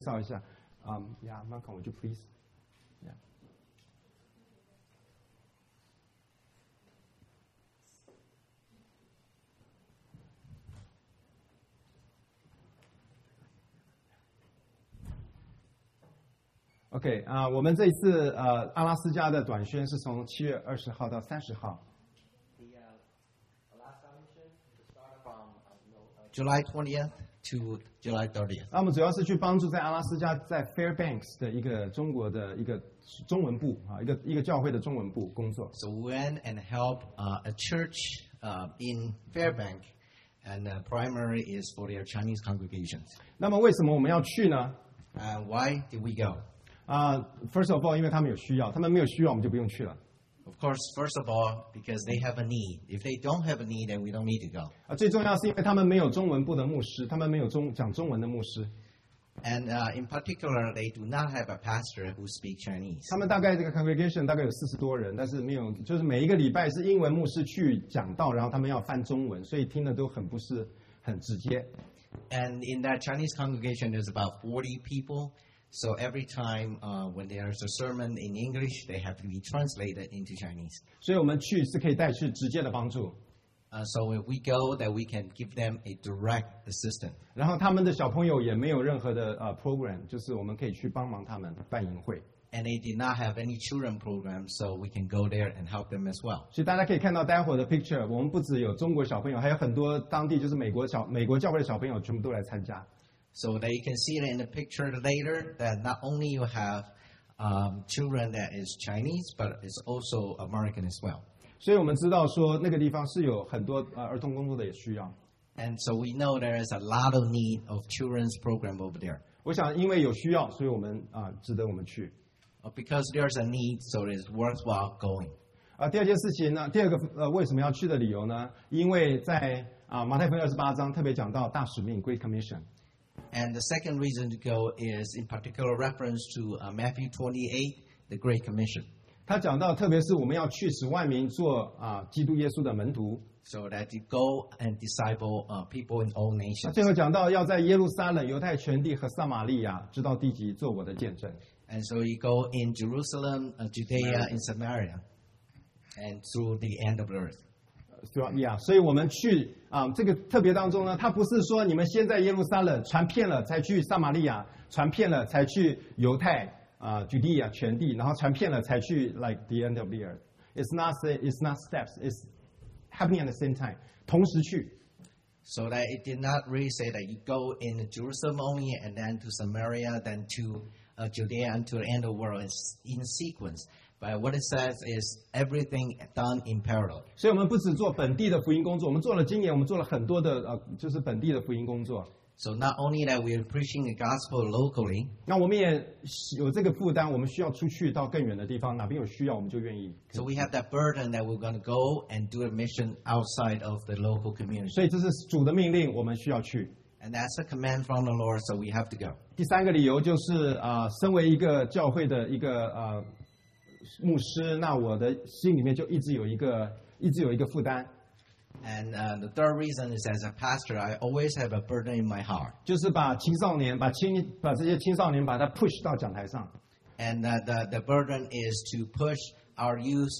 绍一下。Yeah, Malcolm, would you please? Yeah. OK 我们这一次阿拉斯加的短宣是从7月20号到30号。 July 20th to July 30th. 那我们主要是去帮助在阿拉斯加在 Fairbanks 的一个中国的一个中文部一个教会的中文部工作。 So we went and helped a church in Fairbanks, and primary is for their Chinese congregations. 那么为什么我们要去呢 ？Why did we go? First of all, 因为他们有需要，他们没有需要我们就不用去了。 Of course, first of all, because they have a need. If they don't have a need, then we don't need to go. 最重要是因为他们没有中文部的牧师，他们没有讲中文的牧师。 And in particular, they do not have a pastor who speaks Chinese. 他们大概这个 congregation 大概有40多人，但是没有，就是每一个礼拜是英文牧师去讲道，然后他们要翻中文，所以听的都不是很直接。 And in that Chinese congregation, there's about 40 people. So every time when there's a sermon in English, they have to be translated into Chinese. 所以我们去是可以带去直接的帮助。 So if we go, that we can give them a direct assistance. 然后他们的小朋友也没有任何的program， 就是我们可以去帮忙他们办营会。 And they did not have any children program, so we can go there and help them as well. 所以大家可以看到待会儿的 picture， 我们不只有中国小朋友，还有很多当地就是美国教会的小朋友全部都来参加。 So that you can see it in the picture later that not only you have children that is Chinese, but it's also American as well. 所以我们知道说那个地方是有很多儿童工作的也需要。 And so we know there is a lot of need of children's program over there. 我想因为有需要，所以我们值得我们去。 Because there's a need, so it's worthwhile going. 第二件事情呢，第二个为什么要去的理由呢？因为在马太福音28章特别讲到大使命 Great Commission。 And the second reason to go is in particular reference to Matthew 28, the Great Commission. 他讲到，特别是我们要去使万民做基督耶稣的门徒。 So that you go and disciple people in all nations. 最后讲到要在耶路撒冷、犹太全地和撒玛利亚直到地极做我的见证。 And so you go in Jerusalem, Judea, and Samaria, and through the end of the earth. 所以我们去这个特别当中呢，他不是说你们先在耶路撒冷传遍了才去撒玛利亚，传遍了才去犹太Judea 全地，然后传遍了才去 like the end of the earth. It's not steps. It's happening at the same time. 同时去。 So that it did not really say that you go in Jerusalem only and then to Samaria, then to Judea and to the end of the world. It's in sequence. But what it says is everything done in parallel. 所以我们不只做本地的福音工作，我们做了今年我们做了很多的就是本地的福音工作。 So not only that we are preaching the gospel locally. 那我们也有这个负担，我们需要出去到更远的地方，哪边有需要我们就愿意。 So we have that burden that we're going to go and do a mission outside of the local community. 所以这是主的命令，我们需要去。 And that's a command from the Lord, so we have to go. 第三个理由就是身为一个教会的一个牧师，那我的心里面就一直有一个负担。 And the third reason is, as a pastor, I always have a burden in my heart. 就是把青少年，把这些青少年把他 push 到讲台上。 And the burden is to push our youth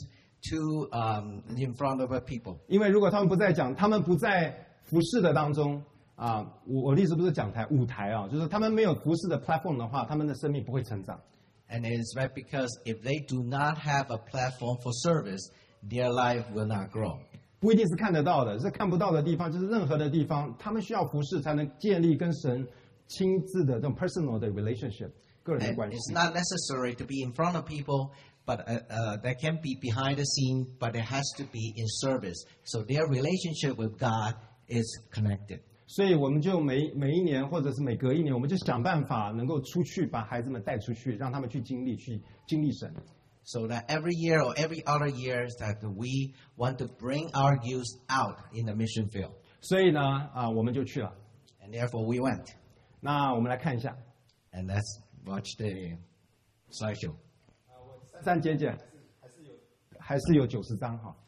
to in front of people. 因为如果他们不在服侍的当中我的意思不是讲台舞台就是他们没有服侍的 platform 的话，他们的生命不会成长。 And it's right because if they do not have a platform for service, their life will not grow. 不一定是看得到的，是看不到的地方，就是任何的地方，他们需要服侍才能建立跟神亲自的这种 personal 的 relationship 个人的关系。 It's not necessary to be in front of people, but that can be behind the scene, but it has to be in service. So their relationship with God is connected. 所以我们就每一年或者是每隔一年，我们就想办法能够出去把孩子们带出去，让他们去经历神。 So that every year or every other year that we want to bring our youth out in the mission field. 所以呢我们就去了。 And therefore we went. 那我们来看一下。 And let's watch the slideshow. 删减还是有90张哈。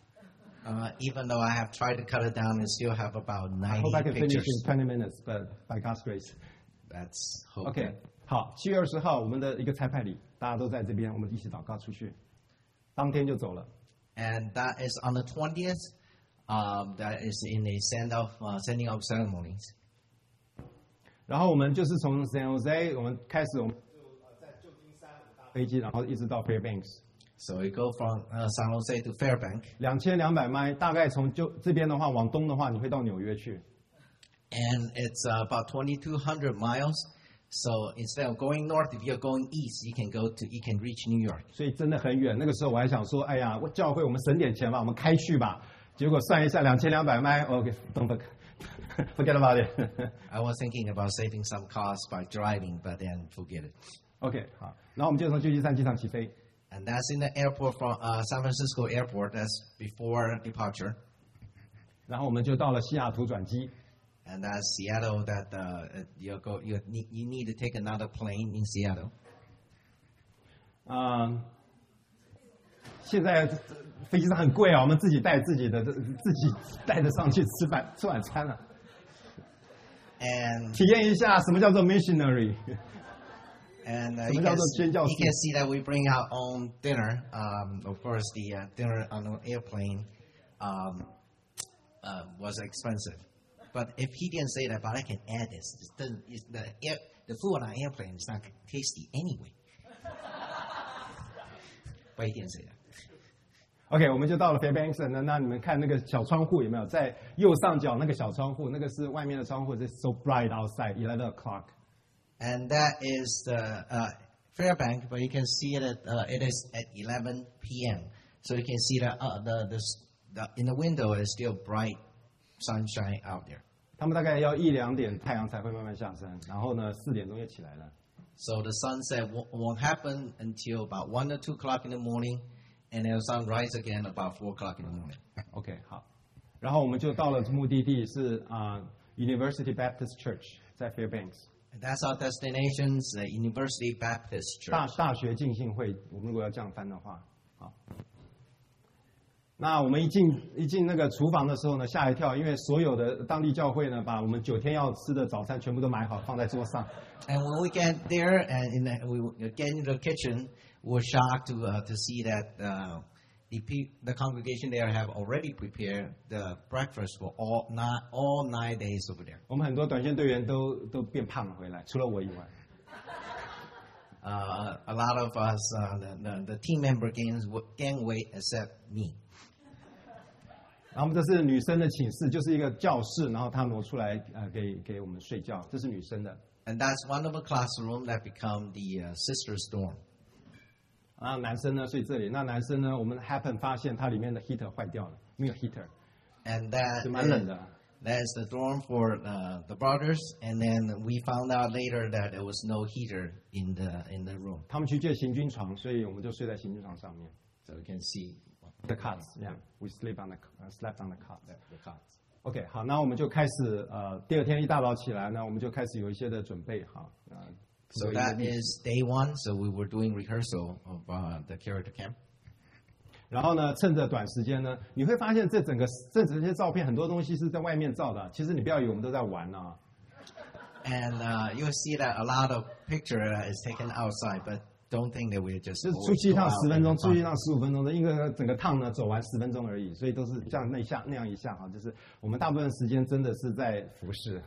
Even though I have tried to cut it down, I still have about 90 I hope I can finish pictures. in 20 minutes, but by God's grace. That's hope. OK， 好，7月20号我们的一个差派礼，大家都在这边，我们一起祷告出去，当天就走了。 And that is on the 20th. That is in a sending off ceremonies. 然后我们就是从 San Jose 我们开始，我们就在旧金山搭飞机，然后一直到 Fairbanks。 So we go from San Jose to Fairbanks. 2200 迈，大概从这边的话往东的话，你会到纽约去。 And it's about 2,200 miles. So instead of going north, if you're going east, you can reach New York. 所以真的很远。那个时候我还想说，哎呀，教会我们省点钱吧，我们开去吧。结果算一下2200迈 ，OK，don't forget about it. I was thinking about saving some costs by driving, but then forget it. OK， 好，然后我们就从旧金山机场起飞。 And that's in the airport from San Francisco Airport. That's before departure. 然后我们就到了西雅图转机。 And that's Seattle. That you need to take another plane in Seattle. 现在飞机上很贵啊，我们自己带自己着上去吃晚餐了。 And 体验一下什么叫做 missionary。 And you can see that we bring our own dinner. Of course, the dinner on the airplane was expensive. But if he didn't say that, but I can add this. The food on our airplane is not tasty anyway. But he didn't say that. OK， 我们就到了 Fairbanks。那你们看那个小窗户有没有？在右上角那个小窗户，那个是外面的窗户，是 so bright outside 11 o'clock。 And that is the Fairbanks, but you can see it it is at 11 p.m. So you can see that in the window is still bright sunshine out there. 他们大概要1-2点太阳才会慢慢下山，然后呢4点钟又起来了。 So the sunset won't happen until about 1 or 2 o'clock in the morning, and the sun rise again about 4 o'clock in the morning. OK， 好，然后我们就到了目的地是University Baptist Church 在 Fairbanks。 And that's our destination, the University Baptist Church. 大学浸信会，我们如果要这样翻的话，好。那我们一进那个厨房的时候呢，吓一跳，因为所有的当地教会呢，把我们9天要吃的早餐全部都买好，放在桌上。 And when we get there and we get into the kitchen, we're shocked to see that the congregation there have already prepared the breakfast for all 9 days over there. 我们很多短线队员都变胖了回来，除了我以外。 A lot of us, the team member gain weight except me. 然后我们这是女生的寝室，就是一个教室，然后她挪出来给我们睡觉，这是女生的。 And that's one of the classroom that become the sister's dorm. 然后男生呢睡这里，那男生呢，我们 happen 发现它里面的 heater 坏掉了，没有 heater， and that 是蛮冷的。 That's the dorm for the brothers, and then we found out later that there was no heater in the room. 他们去借行军床，所以我们就睡在行军床上面。 So you can see the cots, yeah, we slept on the cots. The cots. OK， 好，那我们就开始第二天一大早起来呢，我们就开始有一些的准备哈。 So that is day 1. So we were doing rehearsal of the character camp. 然后呢，趁着短时间呢，你会发现这整些照片很多东西是在外面照的，其实你不要以为我们都在玩啊。 And you'll see that a lot of picture is taken outside, but don't think that we're just. 就是出去一趟10分钟，出去一趟15分钟的，因为整个趟呢走完10分钟而已，所以都是这样那样一下哈，就是我们大部分时间真的是在服侍。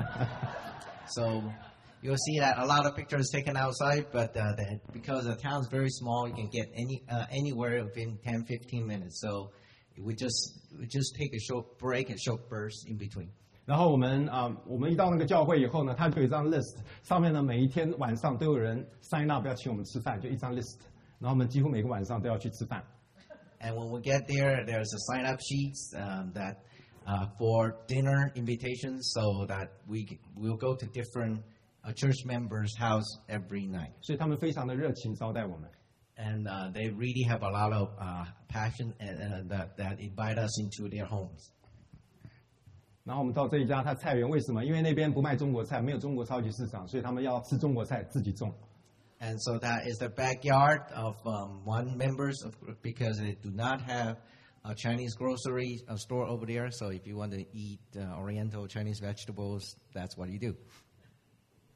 So you'll see that a lot of pictures taken outside, but because the town is very small, you can get anywhere within 10-15 minutes. So we just take a short break and short burst in between. 然后我们一到那个教会以后呢，他就有一张 list， 上面呢每一天晚上都有人 sign up 要请我们吃饭，就一张 list， 然后我们几乎每个晚上都要去吃饭。 And when we get there, there's a sign up sheets that for dinner invitations, so that we'll go to different church members' house every night. 所以他们非常的热情招待我们。 And they really have a lot of passion and that invite us into their homes. 然后我们到这一家，他菜园为什么？因为那边不卖中国菜，没有中国超级市场，所以他们要吃中国菜，自己种。 And so that is the backyard of one members because they do not have a Chinese grocery store over there. So if you want to eat Oriental Chinese vegetables, that's what you do.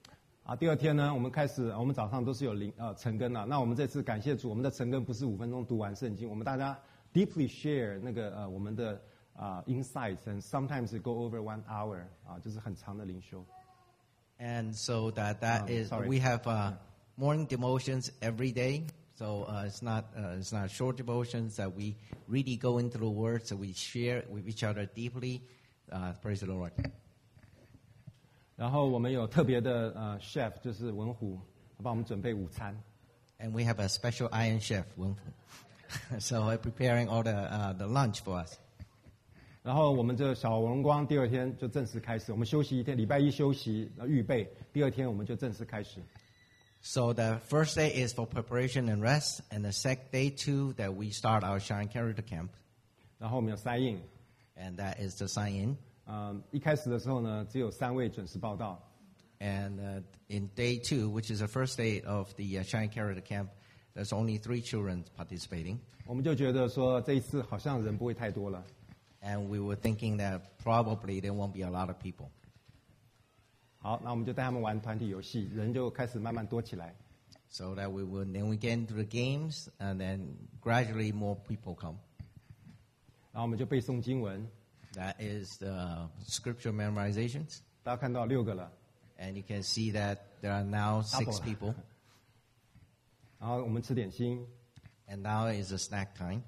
啊，第二天呢，我们开始，我们早上都是有晨更啊。那我们这次感谢主，我们的晨更不是5分钟读完圣经，我们大家 deeply share 那个我们的insights and sometimes it go over 1 hour 啊，就是很长的灵修。 And so that is sorry. we have morning devotions every day. So it's not short devotions that we really go into the Word. So we share with each other deeply. Praise the Lord. 然后我们有特别的chef， 就是文虎，帮我们准备午餐。 And we have a special Iron Chef, so preparing all the lunch for us. 然后我们这小荣光第二天就正式开始，我们休息一天，礼拜一休息，预备，第二天我们就正式开始。 So the first day is for preparation and rest, and the second day too that we start our Shine Character Camp. 然后我们有sign in， and that is the sign-in. 一开始的时候呢，只有3位准时报到。 And in day 2, which is the first day of the Shine Character Camp, there's only 3 children participating. 我们就觉得说这一次好像人不会太多了。 And we were thinking that probably there won't be a lot of people. 好，那我们就带他们玩团体游戏，人就开始慢慢多起来。 So that then we get into the games, and then gradually more people come. 然后我们就背诵经文。 That is the scripture memorizations. 大家看到6个了。 And you can see that there are now 6 people. 然后我们吃点心。 And now is a snack time.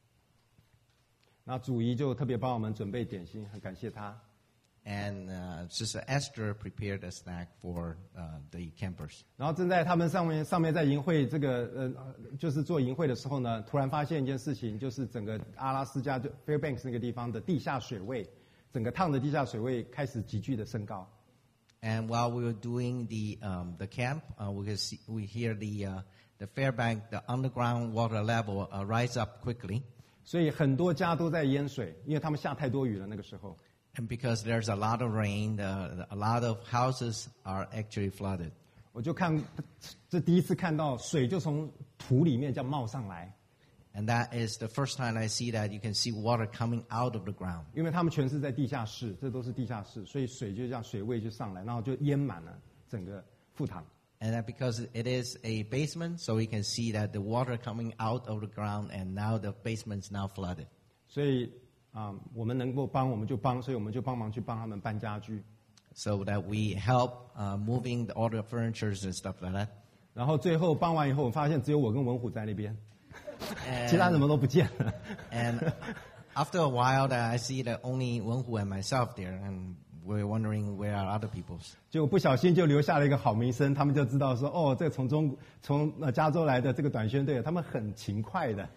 那主仪就特别帮我们准备点心，很感谢他。 And Sister Esther prepared a snack for the campers. 然后正在他们上面在营会这个就是做营会的时候呢，突然发现一件事情，就是整个阿拉斯加就 Fairbanks 那个地方的地下水位，整个趟的地下水位开始急剧的升高。 And while we were doing the camp, we hear the Fairbank, the underground water level rise up quickly. 所以很多家都在淹水，因为他们下太多雨了那个时候。 And because there's a lot of rain, a lot of houses are actually flooded. 我就这第一次看到水就从土里面这样冒上来。 And that is the first time I see that. You can see water coming out of the ground. 因为他们全是在地下室，这都是地下室，所以水就这样水位就上来，然后就淹满了整个副堂。 And that because it is a basement, so we can see that the water coming out of the ground, and now the basement is now flooded. 所以我们能够帮我们就帮，所以我们就帮忙去帮他们搬家具。 So that we help moving all the furnitures and stuff like that. 然后最后帮完以后，我发现只有我跟文虎在那边，其他人们都不见了。 And after a while, that I see that only Wenhu and myself there, and we're wondering where are other people. 就不小心就留下了一个好名声，他们就知道说，哦，这个从加州来的这个短宣队，他们很勤快的。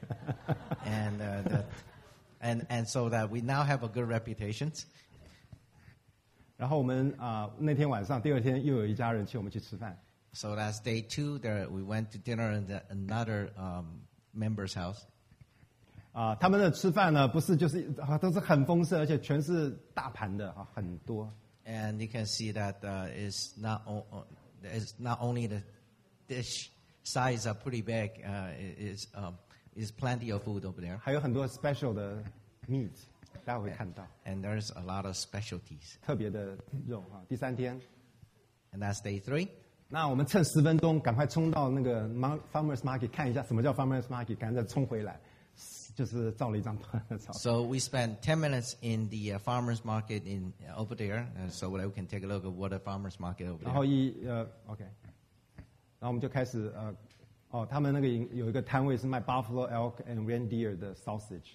And so that we now have a good reputation. 然后我们那天晚上，第二天又有一家人请我们去吃饭。 So that's day 2. There we went to dinner at another member's house. 他们的吃饭呢，不是就是都是很丰盛，而且全是大盘的很多。 And you can see that is not only the dish size are pretty big. Is plenty of food over there. 还有很多 special 的 meat， 大家会看到。 And there's a lot of specialties. 特别的肉第3天。 And that's day 3. 那我们趁10分钟，赶快冲到那个 farmers market 看一下什么叫 farmers market， 赶快再冲回来，就是照了一张团的照。 So we spent 10 minutes in the farmers market over there, so that we can take a look at what a farmers market over there. 然后OK， 然后我们就开始他们那个有一个摊位是卖 buffalo elk and reindeer 的 sausage。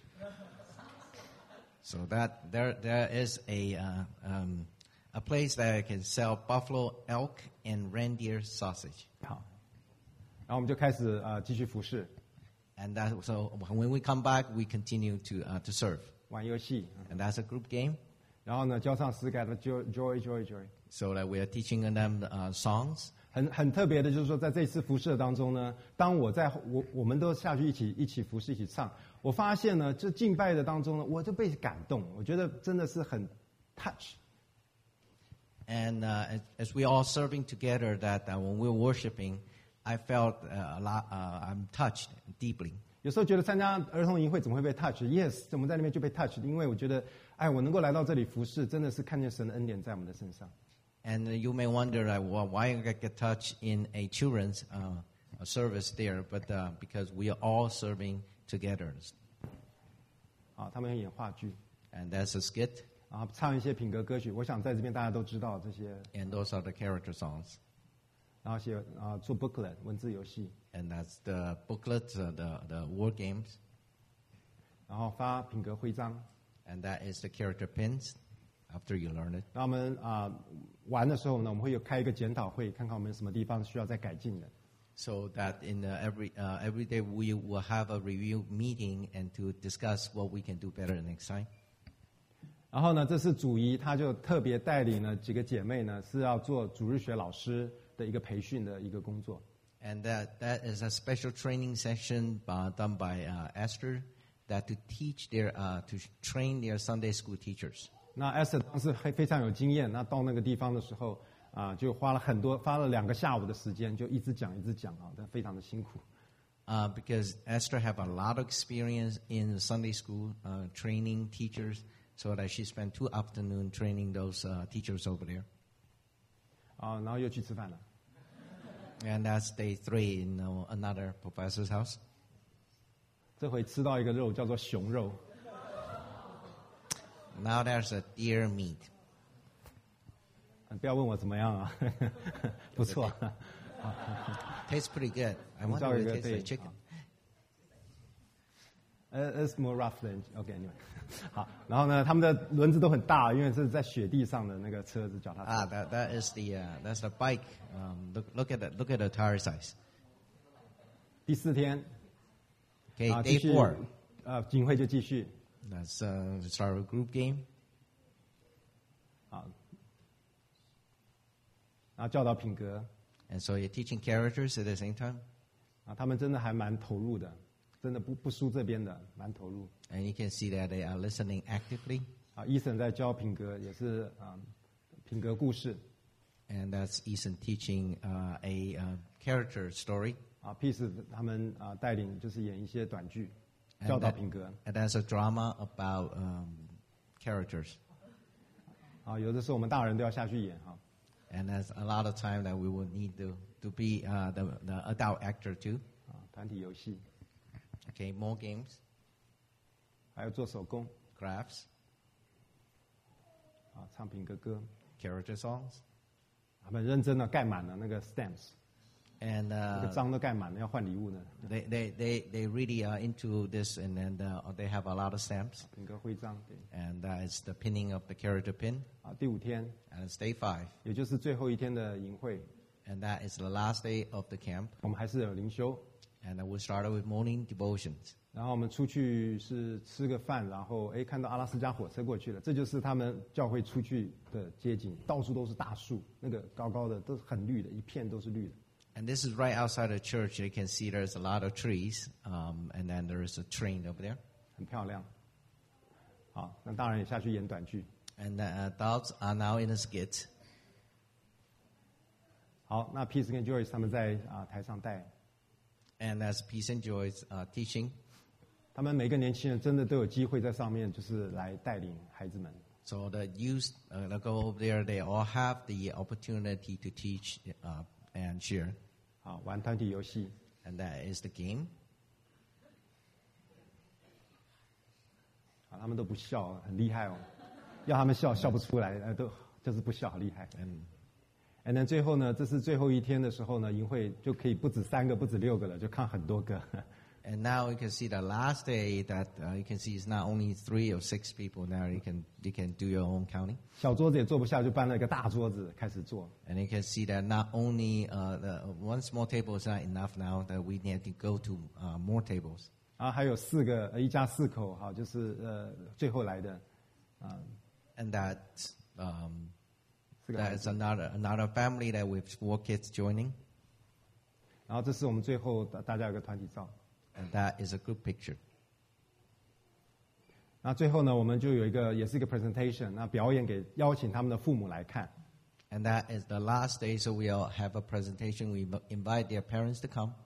So that there is a place that can sell buffalo elk and reindeer sausage. 好，然后我们就开始继续服侍。 And so when we come back, we continue to serve. 玩游戏。 And that's a group game. 然后呢，教唱诗歌的 joy。 So that we are teaching them songs. 很特别的，就是说，在这次服侍当中呢，当我们都下去一起服侍，一起唱，我发现呢，这敬拜的当中呢，我就被感动，我觉得真的是很 touch。 And as we all serving together, that when we're worshiping, I felt a lot. I'm touched deeply. 有时候觉得参加儿童营会怎么会被 touch？Yes， 我们在那边就被 touch， 因为我觉得，我能够来到这里服侍，真的是看见神的恩典在我们的身上。 And you may wonder, why I get touched in a children's service there, but because we are all serving together. 啊，他们会演话剧， And that's a skit, 然后唱一些品格歌曲。我想在这边大家都知道这些， and those are the character songs. 然后做 booklet 文字游戏， And that's the booklets, the word games, 然后发品格徽章。 and that is the character pins after you learn it. 那我们玩的时候呢，我们会开一个检讨会，看看我们有什么地方需要再改进的。 So that in every day we will have a review meeting and to discuss what we can do better next time. 然后呢，这是主仪，他就特别带领了几个姐妹呢，是要做主日学老师的一个培训的一个工作。 And that is a special training session done by Esther, that to teach to train their Sunday school teachers. 那 Esther 当时还非常有经验，那到那个地方的时候就花了2个下午的时间，就一直讲啊，但非常的辛苦。 Because Esther have a lot of experience in Sunday school training teachers, so that she spent 2 afternoons training those teachers over there. 然后又去吃饭了。 And that's day 3 in another professor's house. 这回吃到一个肉叫做熊肉， Now there's a deer meat. 不要问我怎么样啊，不错。 Tastes pretty good. I 我们 wonder 照 if 一 it 个 tastes 对 like chicken. It's more rough than OK，anyway， 好，然后呢，他们的轮子都很大，因为是在雪地上的那个车子脚踏车。 That is that's the bike. Look at the tire size. 第4天 Okay, 继 day 续 4. 警会就继续 That's start a group game. 然后教导品格 And so you're teaching characters at the same time. 他们真的还蛮投入的，真的不输这边的，蛮投入。 And you can see that they are listening actively. Ethan 在教品格，也是品格故事。 And that's Ethan teaching a character story. Peace 他们带领就是演一些短剧，教导品格。 And that's a drama about characters. 有的时候我们大人都要下去演哈。 And there's a lot of time that we will need to be the adult actor too. 团体游戏， Okay, more games, 还有做手工， crafts, 唱品格歌， character songs. 很认真的盖满了那个 stamps， And 那个章都盖满了，要换礼物呢。 they really are into this, and then they have a lot of stamps. 品格徽章，对。 And it's the pinning of the character pin. 第5天， And it's day 5. 也就是最后一天的营会， And that is the last day of the camp. 我们还是有灵修， And we started with morning devotions. 然后我们出去是吃个饭，然后看到阿拉斯加火车过去了，这就是他们教会出去的街景，到处都是大树，那个高高的都是很绿的，一片都是绿的。 And this is right outside the church. You can see there's a lot of trees, and then there is a train over there. 很漂亮。好，那当然也下去演短剧。 And the adults are now in a skit. 好，那 Peace 跟 Joyce 他们在台上带， And as Peace and Joy's teaching. 他们每个年轻人真的都有机会在上面，就是来带领孩子们。 So the youth that go over there, they all have the opportunity to teach and share. 好，玩团体游戏。 And that is the game. 他们都不笑，很厉害哦。要他们笑不出来，都就是不笑，很厉害。And then 最后呢，这是最后一天的时候呢，营会就可以不止3个，不止6个了，就看很多个。 And now you can see the last day that you can see it's not only 3 or 6 people. Now you can do your own counting. 小桌子也坐不下，就搬了一个大桌子开始坐。 And you can see that not only the one small table is not enough now, that we need to go to more tables. 然后还有一家4口，好，就是最后来的， And that is another family that with 4 kids joining. 然后这是我们最后大家有个团体照。 And that is a group picture. 那最后呢，我们就有也是一个 presentation， 那表演给邀请他们的父母来看。 And that is the last day, so we'll have a presentation. We invite their parents to come.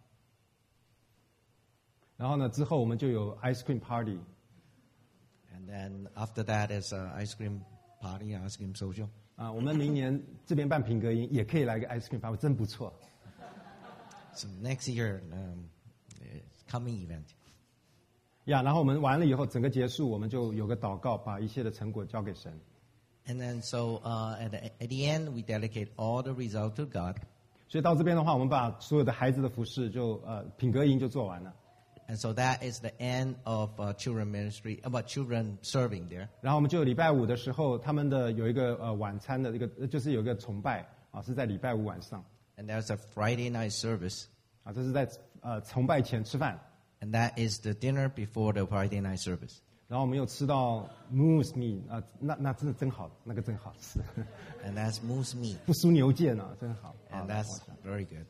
然后呢，之后我们就有 ice cream party。 And then after that is an ice cream party, ice cream social. 我们明年这边办品格营也可以来个 ice cream 发布，真不错。 So next year, coming event. 然后我们完了以后，整个结束，我们就有个祷告，把一切的成果交给神。 And then so at the end, we dedicate all the results to God. 所以到这边的话，我们把所有的孩子的服饰就品格营就做完了。 And so that is the end of children ministry, about children serving there. 然后我们就礼拜五的时候，他们的有一个晚餐的一个，就是有一个崇拜是在礼拜五晚上。 And there's a Friday night service. 这是在崇拜前吃饭。 And that is the dinner before the Friday night service. 然后我们又吃到 moose meat 那真的真好，那个真好吃。 And that's moose meat. 不输牛腱真好。 And that's very good.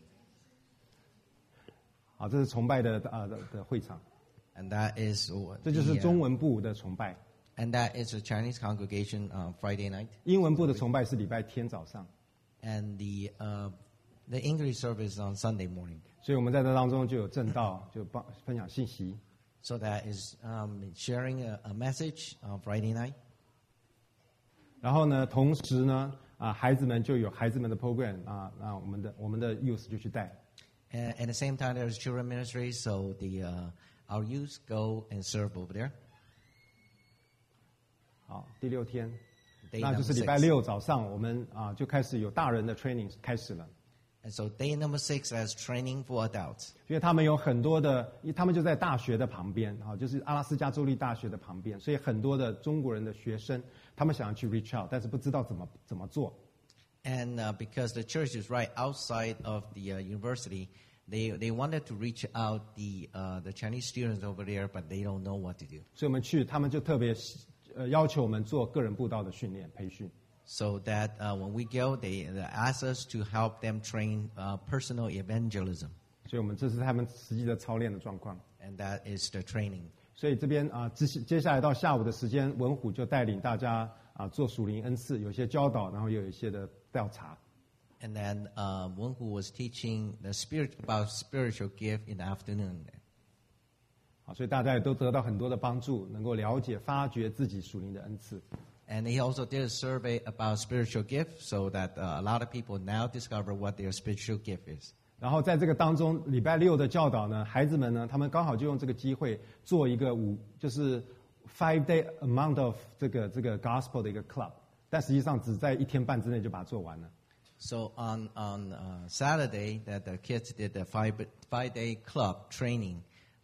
好，这是崇拜的会场。 And that is 这就是中文部的崇拜。 And that is the Chinese congregation Friday night. 英文部的崇拜是礼拜天早上。 And the English service on Sunday morning. 所以我们在这当中就有正道，就分享信息。 So that is sharing a message on Friday night. 然后呢，同时呢，孩子们就有孩子们的 program 那我们的 youth 就去带。 And at the same time, there's children ministry, so our youth go and serve over there. 好，第6天， Day 那就是礼拜6早上，我们就开始有大人的 training 开始了。 And so day number 6 is training for adults. 因为他们有很多的，他们就在大学的旁边，就是阿拉斯加州立大学的旁边，所以很多的中国人的学生，他们想要去 reach out， 但是不知道怎么做。 And because the church is right outside of the university, they wanted to reach out the Chinese students over there, but they don't know what to do. 所以我们去，他们就特别要求我们做个人布道的训练培训。 So that when we go, they ask us to help them train personal evangelism. 所以我们这是他们实际的操练的状况。 And that is the training. 所以这边接下来到下午的时间，文虎就带领大家做属灵恩赐，有一些教导，然后也有一些的调查。 And then Wen Hu was teaching about spiritual gift in the afternoon. 好，所以大家也都得到很多的帮助，能够了解、发掘自己属灵的恩赐。 And he also did a survey about spiritual gift, so that a lot of people now discover what their spiritual gift is. 然后在这个当中，礼拜6的教导呢，孩子们呢，他们刚好就用这个机会做一个就是 5-day amount of 这个 gospel 的一个 club， 但实际上只在1天半之内就把它做完了。 So on Saturday, that the kids did the 5-day club training,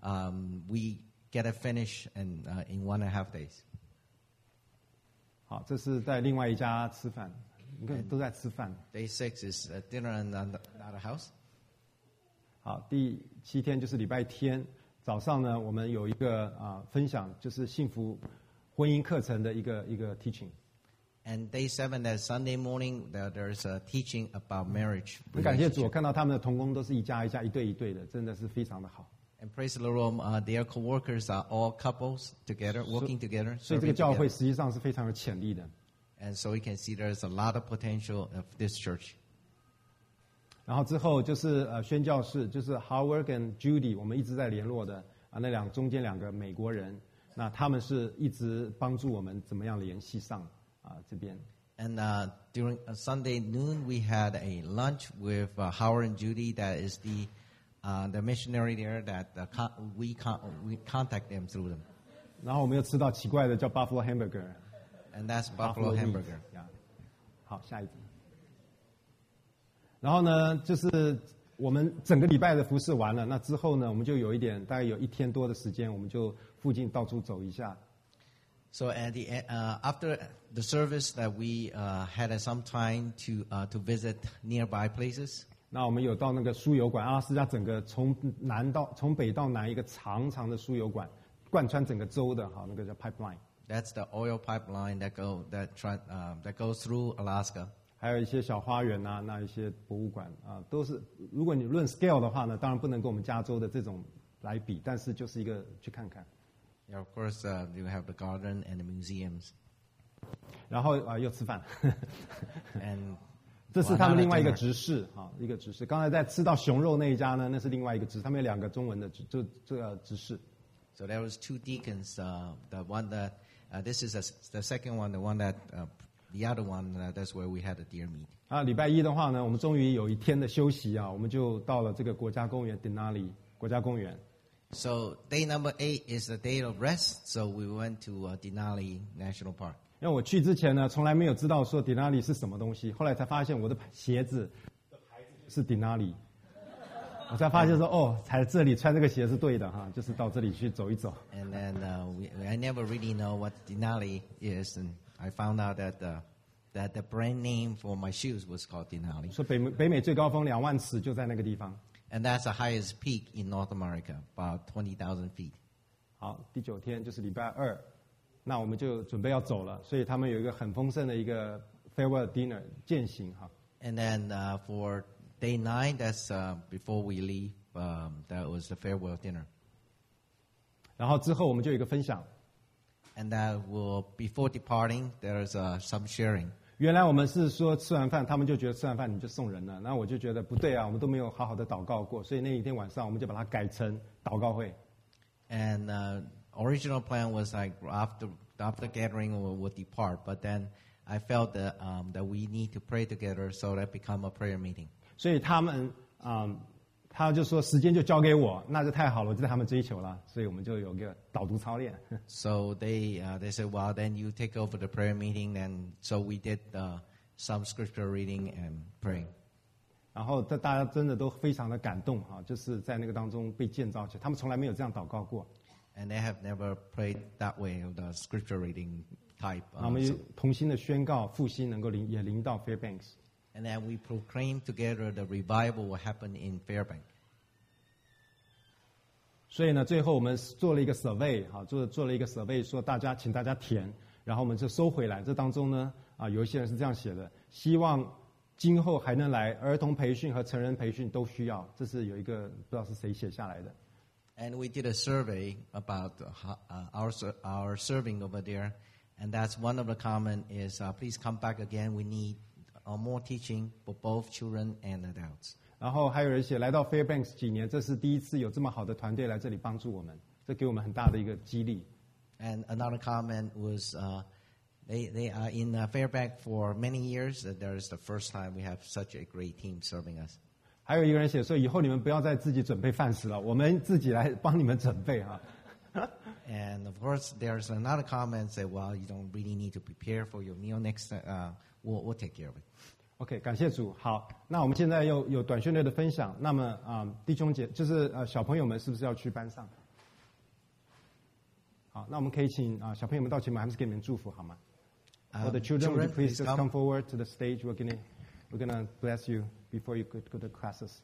we get it finished in 1.5 days. 好，这是在另外一家吃饭，你看都在吃饭。 Day 6 is dinner in another house. 好，第7天就是礼拜天早上呢，我们有一个分享，就是幸福婚姻课程的一个 teaching。 And day 7, that Sunday morning, there's a teaching about marriage. 很感谢主，我看到他们的同工都是一家一家、一对一对的，真的是非常的好。 And praise the Lord, their co-workers are all couples together, working together. 所以这个教会实际上是非常有潜力的。 And so we can see there's a lot of potential of this church. 然后之后就是宣教士，就是 Howard 跟 Judy， 我们一直在联络的那中间2个美国人，那他们是一直帮助我们怎么样联系上这边。 And during Sunday noon, we had a lunch with Howard and Judy. That is the missionary there that we contact them through them. 然后我们又吃到奇怪的叫 Buffalo Hamburger。 And that's Buffalo Hamburger. 好，下一组。然后呢，就是我们整个礼拜的服事完了，那之后呢，我们就有大概有1天多的时间，我们就附近到处走一下。 So at after the service, that we had some time to visit nearby places. 那我们有到那个输油管，阿拉斯加整个从北到南一个长长的输油管，贯穿整个州的，那个叫 pipeline。 That's the oil pipeline that goes through Alaska. 还有一些小花园那一些博物馆都是，如果你论 scale 的话呢，当然不能跟我们加州的这种来比，但是就是一个去看看。 Yeah, of course, you have the garden and the museums. 然后又吃饭。 And 这是他们另外一个执事一个执事。刚才在吃到熊肉那一家呢，那是另外一个执事，他们有2个中文的这个执事。 So there was 2 deacons. The one that this is the second one, the one that the other one, that's where we had a deer meet. 啊，礼拜一的话呢，我们终于有一天的休息啊，我们就到了这个国家公园 Denali 国家公园。 So day number 8 is the day of rest. So we went to Denali National Park. 因为我去之前呢，从来没有知道说 Denali 是什么东西，后来才发现我的鞋子的牌子是 Denali， 我才发现说哦，才这里穿这个鞋是对的哈，就是到这里去走一走。 And then I never really know what Denali is, and I found out that that the brand name for my shoes was called Denali. 说北美最高峰2万尺就在那个地方。 And that's the highest peak in North America, about 20,000 feet. 好，第9天就是礼拜2，那我们就准备要走了，所以他们有一个很丰盛的一个 farewell dinner 饯行哈。 And then for day 9, that's before we leave, that was the farewell dinner. 然后之后我们就有一个分享。 And that before departing, there's some sharing. 原来我们是说吃完饭，他们就觉得吃完饭你就送人了，那我就觉得不对啊，我们都没有好好的祷告过，所以那一天晚上我们就把它改成祷告会。 And original plan was like after gathering we'll depart, but then I felt that we need to pray together, so that become a prayer meeting. 所以他们他就说时间就交给我，那就太好了，我就在他们追求了，所以我们就有个导读操练。 So they said, well, then you take over the prayer meeting, and so we did some scripture reading and praying. 然后大家真的都非常的感动哈，就是在那个当中被建造起来，他们从来没有这样祷告过。 And they have never prayed that way, of the scripture reading type. 我们同心的宣告复兴能够也临到 Fairbanks。 And then we proclaim together the revival will happen in Fairbanks. 所以呢，最后我们做了一个 survey 哈，做了一个 survey， 说请大家填，然后我们就收回来。这当中呢，有一些人是这样写的，希望今后还能来，儿童培训和成人培训都需要。这是有一个不知道是谁写下来的。 And we did a survey about our serving over there, and that's one of the comment is please come back again. We need more teaching for both children and adults. 然后还有人写来到 Fairbanks 几年，这是第一次有这么好的团队来这里帮助我们，这给我们很大的一个激励。 And another comment was they are in Fairbanks for many years. That is the first time we have such a great team serving us. 还有一个人写说，以后你们不要再自己准备饭食了，我们自己来帮你们准备哈。 And of course, there's another comment say, well, you don't really need to prepare for your meal next. We'll take care of it. OK， 感谢主。好，那我们现在又有短宣队的分享。那么弟兄姐就是小朋友们是不是要去班上？好，那我们可以请小朋友们到前面，还是给你们祝福好吗？For the children, would you please just come forward to the stage? We're gonna bless you before you go to the classes.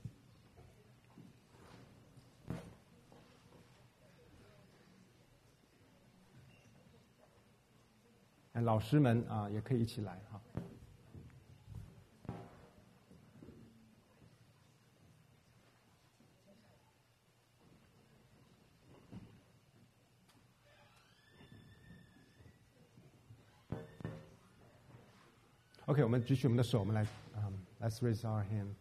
老师们也可以一起来哈。OK， 我们举起我们的手，我们来let's raise our hand.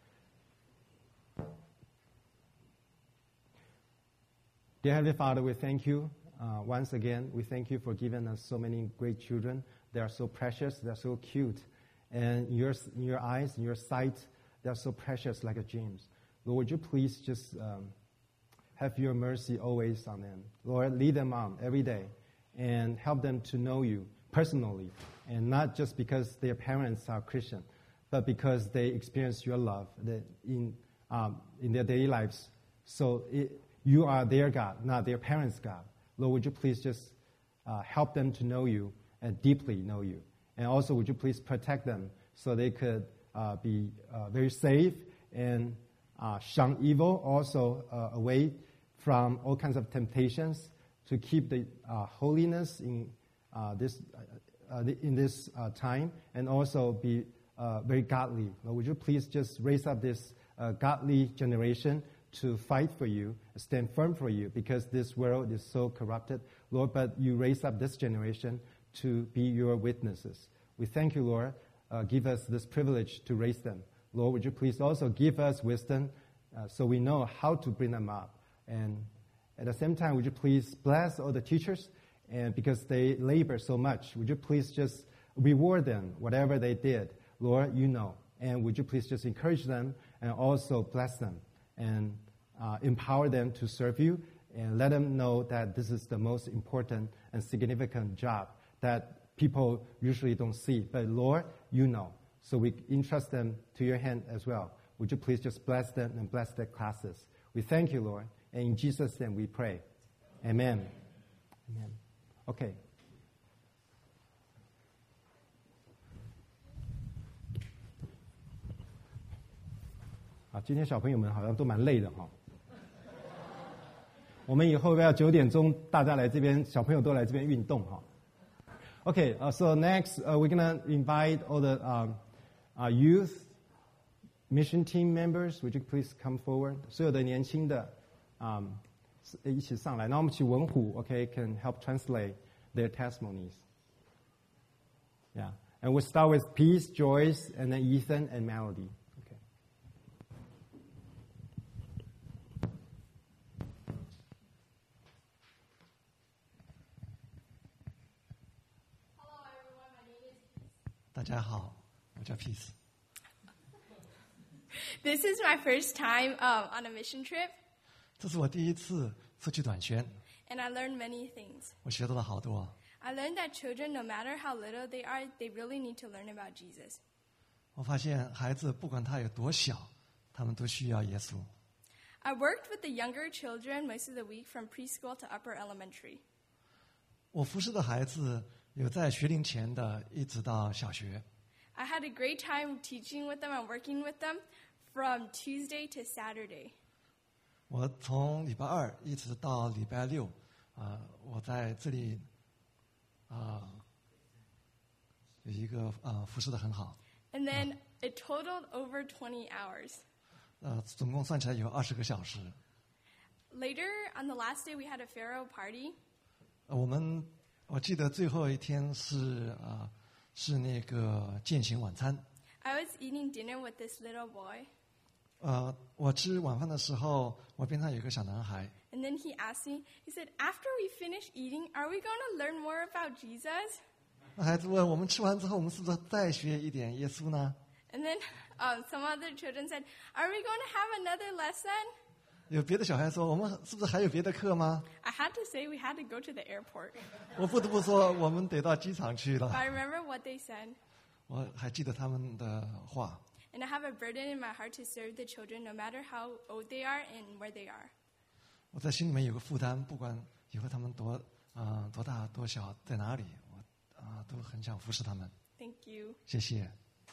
Dear Heavenly Father, we thank you once again. We thank you for giving us so many great children. They are so precious. They are so cute, and in your eyes, in your sight, they are so precious, like a James. Lord, would you please just have your mercy always on them. Lord, lead them on every day, and help them to know you personally, and not just because their parents are Christian, but because they experience your love in their daily lives. So you are their God, not their parents' God. Lord, would you please just help them to know you and deeply know you. And also, would you please protect them so they could be very safe and shun evil, also away from all kinds of temptations, to keep the holiness in this time, and also be very godly. Lord, would you please just raise up this godly generation to fight for you, stand firm for you, because this world is so corrupted, Lord, but you raise up this generation to be your witnesses. We thank you, Lord. Give us this privilege to raise them. Lord, would you please also give us wisdom so we know how to bring them up. And at the same time, would you please bless all the teachers, and because they labor so much, would you please just reward them, whatever they did. Lord, you know. And would you please just encourage them and also bless them and empower them to serve you and let them know that this is the most important and significant job that people usually don't see. But Lord, you know. So we entrust them to your hand as well. Would you please just bless them and bless their classes? We thank you, Lord. And in Jesus' name we pray. Amen. Amen. Okay.啊，今天小朋友们好像都蛮累的哈。我们以后要9点钟大家来这边，小朋友都来这边运动哈。Okay, so next we're gonna invite all the youth mission team members. Would you please come forward? 所有的年轻的一起上来。那我们请文虎 ，OK, can help translate their testimonies. Yeah, and we'll start with Peace, Joyce, and then Ethan and Melody. Hello everyone, my name is Peace. 大家好，我叫 Peace。 This is my first time on a mission trip, 这是我第一次出去短宣， and I learned many things. 我学到了好多。 I learned that children, no matter how little they are, they really need to learn about Jesus. 我发现孩子不管他有多小，他们都需要耶稣。 I worked with the younger children most of the week from preschool to upper elementary. 我服侍的孩子有在学龄前的，一直到小学。 I had a great time teaching with them and working with them from Tuesday to Saturday. 我从礼拜2一直到礼拜6，我在这里有一个服侍的很好。 And then it totaled over 20 hours. 总共算起来有20个小时。 Later, on the last day, we had a Pharaoh party. 我记得最后一天是那个践行晚餐。 I was eating dinner with this little boy. 我吃晚饭的时候，我边上有一个小男孩。 And then he asked me, he said, after we finish eating, are we going to learn more about Jesus? 那孩子问我们吃完之后，我们是不是再学一点耶稣呢？ And then some other children said, are we going to have another lesson? 有别的小孩说，我们是不是还有别的课吗？ I had to say we had to go to the airport. 我不得不说，我们得到机场去 But 了。 I remember what they said. 我还记得他们的话。 And I have a burden in my heart to serve the children no matter how old they are and where they are. 我在心里面有个负担，不管以后他们多大多小，在哪里，我都很想服侍他们。 Thank you. 谢谢。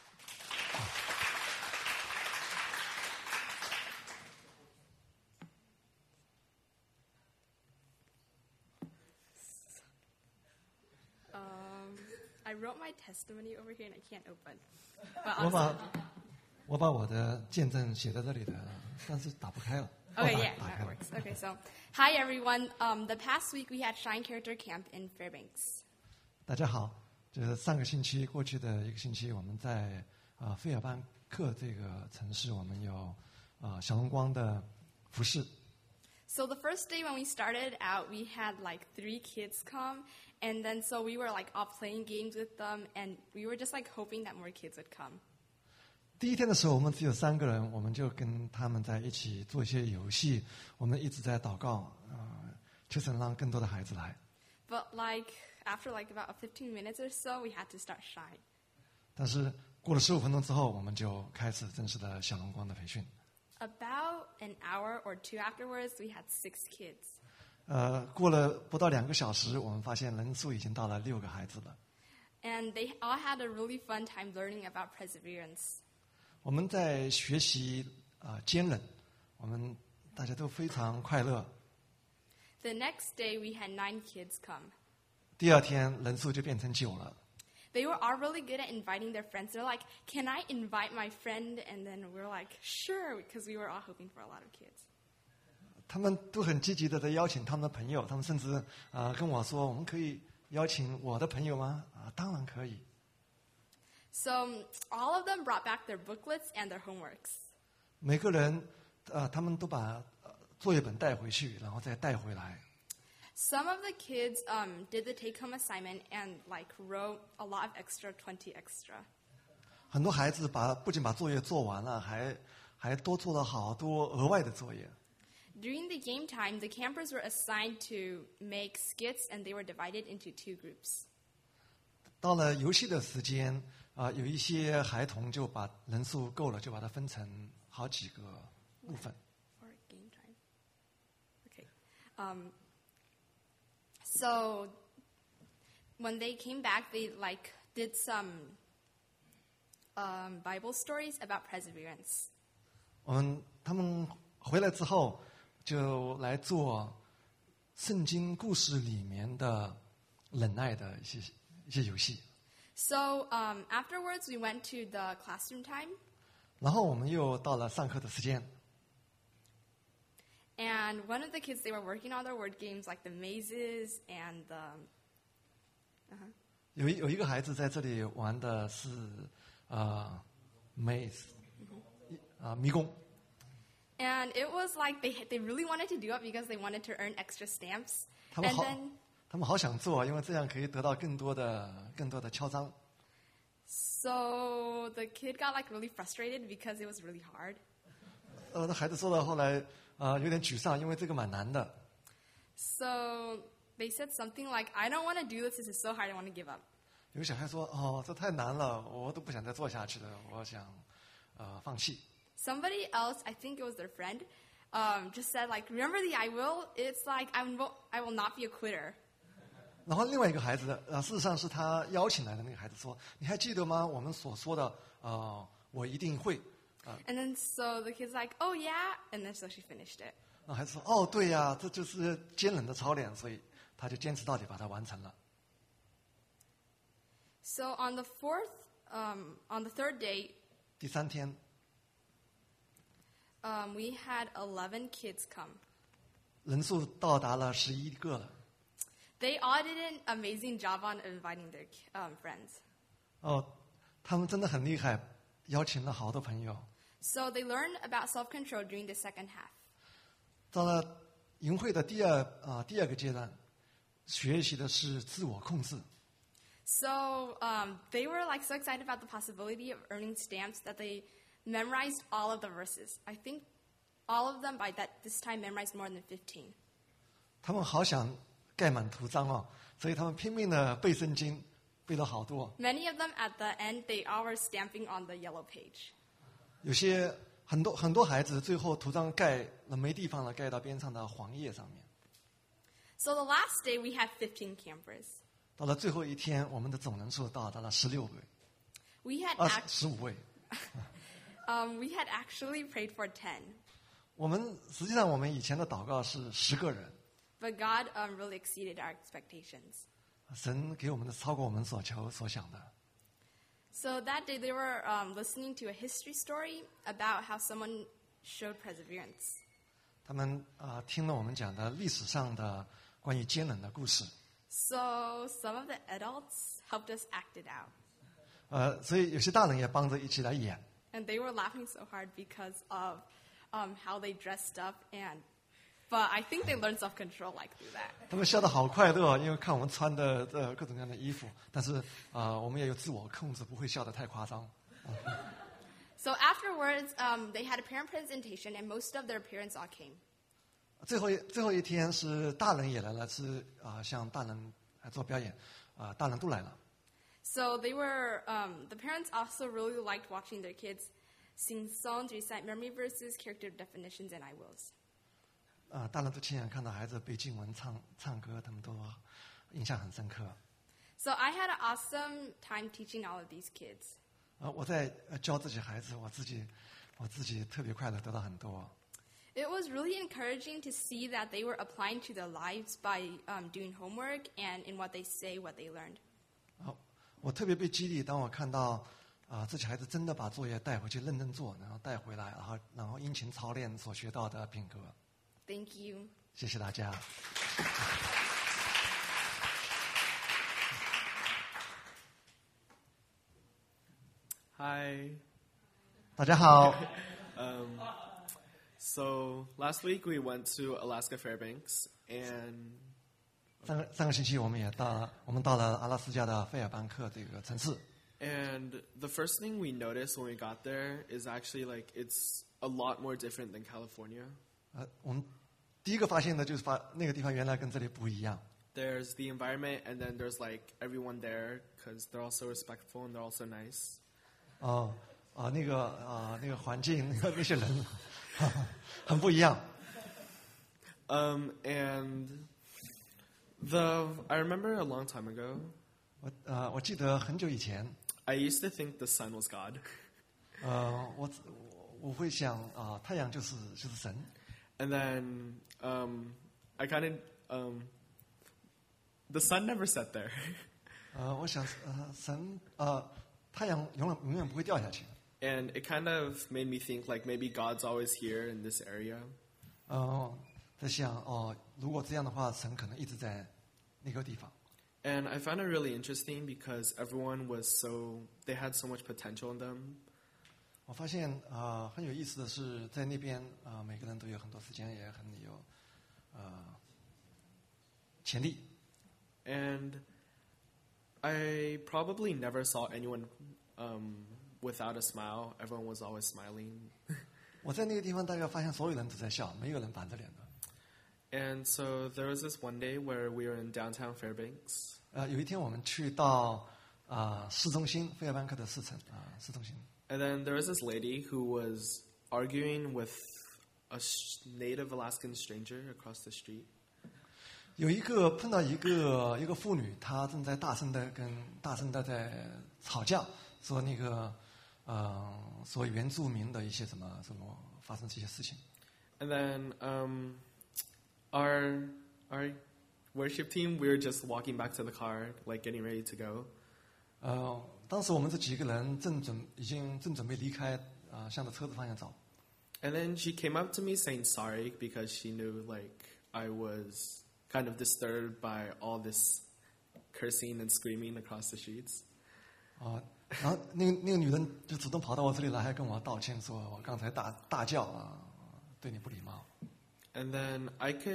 I wrote my testimony over here and I can't open. 我把我的见证写在这里的，但是打不开了。 Okay, 打 yeah, 开 that 了。 works. Okay, so hi everyone. The past week we had Shine Character Camp in Fairbanks. 大家好，就是上个星期过去的一个星期，我们在费尔班克这个城市，我们有小龙光的服饰。 So the first day when we started out, we had like 3 kids come, and then so we were like all playing games with them, and we were just like hoping that more kids would come. 第一天的时候，我们只有3个人，我们就跟他们在一起做一些游戏，我们一直在祷告，求神让更多的孩子来。 But like after like about 15 minutes or so, we had to start Shine. 但是过了15分钟之后，我们就开始正式的小龙光的培训。 About an hour or 2 afterwards, we had 6 kids. 过了不到2个小时，我们发现人数已经到了6个孩子了。 And they all had a really fun time learning about perseverance. 我们在学习坚忍，我们大家都非常快乐。 The next day, we had 9 kids come. 第2天人数就变成9了。 They were all really good at inviting their friends. They're like, can I invite my friend? And then we're like, sure, because we were all hoping for a lot of kids. 他们都很积极的在邀请他们的朋友，他们甚至跟我说，我们可以邀请我的朋友吗？当然可以。 So all of them brought back their booklets and their homeworks. 每个人他们都把作业本带回去，然后再带回来。 Some of the kids did the take-home assignment and like wrote a lot of extra 20 extra. 很多孩子不仅把作业做完了，还多做了好多额外的作业。 During the game time, the campers were assigned to make skits, and they were divided into 2 groups. 到了游戏的时间，有一些孩童就把人数够了，就把它分成好几个部分。 For game time. Okay. So when they came back, they like did some Bible stories about perseverance. 他们回来之后，就来做圣经故事里面的忍耐的一些游戏。 So afterwards, we went to the classroom time. 然后我们又到了上课的时间。 And one of the kids, they were working on their word games like the mazes and the... 有一个孩子在这里玩的是maze 迷宫。 And it was like they really wanted to do it because they wanted to earn extra stamps. 他们好想做，因为这样可以得到更多的敲章。 So the kid got like really frustrated because it was really hard. 那孩子说到后来有点沮丧，因为这个蛮难的。 So they said something like, "I don't want to do this. This is so hard. I want to give up." 有个小孩说：“哦，这太难了，我都不想再做下去了，我想放弃。” Somebody else, I think it was their friend, just said like, "Remember the I will? It's like I will not be a quitter." 然后另外一个孩子事实上是他邀请来的那个孩子说：“你还记得吗？我们所说的我一定会。” And then so the kid's like, "Oh yeah," and then so she finished it. 那孩子说：“哦，对呀，这就是坚忍的操练，所以他就坚持到底，把它完成了。” So on the third day, 第3天， we had 11 kids come. 人数到达了11个了。 They all did an amazing job on inviting their friends. 他们真的很厉害，邀请了好多朋友。 So they learned about self-control during the second half. 到了营会的第二个阶段，学习的是自我控制。 So they were like so excited about the possibility of earning stamps that they memorized all of the verses. I think all of them by this time memorized more than 15. 他们好想盖满图章哦，所以他们拼命的背圣经，背了好多。 Many of them at the end, they all were stamping on the yellow page. 有些很多孩子最后图章盖了没地方了，盖到边上的黄页上面。 So the last day we had 15 campers. 到了最后一天，我们的总人数到达了16位 We had 15位。 we had actually prayed for 10. 实际上我们以前的祷告是10个人， But God really exceeded our expectations. 神给我们的超过我们所求所想的。 So that day they were listening to a history story about how someone showed perseverance. 他们听了我们讲的历史上的关于坚忍的故事。 So some of the adults helped us act it out. 所以有些大人也帮着一起来演。 And they were laughing so hard because of how they dressed up but I think they learned self-control like through that. 他们笑得好快乐，因为看我们穿的各种各样的衣服，但是我们也有自我控制，不会笑得太夸张。 So afterwards, they had a parent presentation, and most of their parents all came. 最后一天是大人也来了，是向大人做表演，大人都来了。 So they were, the parents also really liked watching their kids sing songs, recite memory verses, character definitions, and I wills. 大人都亲眼看到孩子背经文、唱歌，他们都印象很深刻。 So I had an awesome time teaching all of these kids. 我在教这些孩子，我自己特别快乐，得到很多。 It was really encouraging to see that they were applying to their lives by doing homework and in what they say, what they learned. 我特别被激励，当我看到这些孩子真的把作业带回去认真做，然后带回来，然后殷勤操练所学到的品格。 Thank you. 谢谢大家。 Hi. 大家好。 So last week we went to Alaska Fairbanks, and 上个星期我们到了阿拉斯加的费尔班克这个城市。 And the first thing we noticed when we got there is actually like it's a lot more different than California. 我们第一个发现的就是那个地方原来跟这里不一样。 There's the environment, and then there's like everyone there because they're also respectful and they're also nice. 那个环境，那些人很不一样。 And I remember a long time ago. 我记得很久以前， I used to think the sun was God. 我会想太阳就是神。 And then I kind of the sun never set there. 我想神太阳永远不会掉下去。 And it kind of made me think like maybe God's always here in this area. 在想如果这样的话，神可能一直在那个地方。 And I found it really interesting because everyone they had so much potential in them. 我发现很有意思的是，在那边每个人都有很多时间，也很有潜力。 And I probably never saw anyone without a smile. Everyone was always smiling. 我在那个地方大概发现所有人都在笑，没有人板着脸的。 And so there was this one day where we were in downtown Fairbanks. 有一天我们去到市中心，费尔班克的市中心。 And then there was this lady who was arguing with a native Alaskan stranger across the street. 碰到一个妇女，她正在大声的在吵架，说那个说原住民的一些什么发生这些事情。 And then our worship team, we were just walking back to the car, like getting ready to go. 当时我们这几个人正准备离开，向着车子方向走。 And then she came up to me saying sorry because she knew like I was kind of disturbed by all this cursing and screaming across the streets. 然后那个女人就主动跑到我这里来，还跟我道歉，说我刚才大叫对你不礼貌。 And then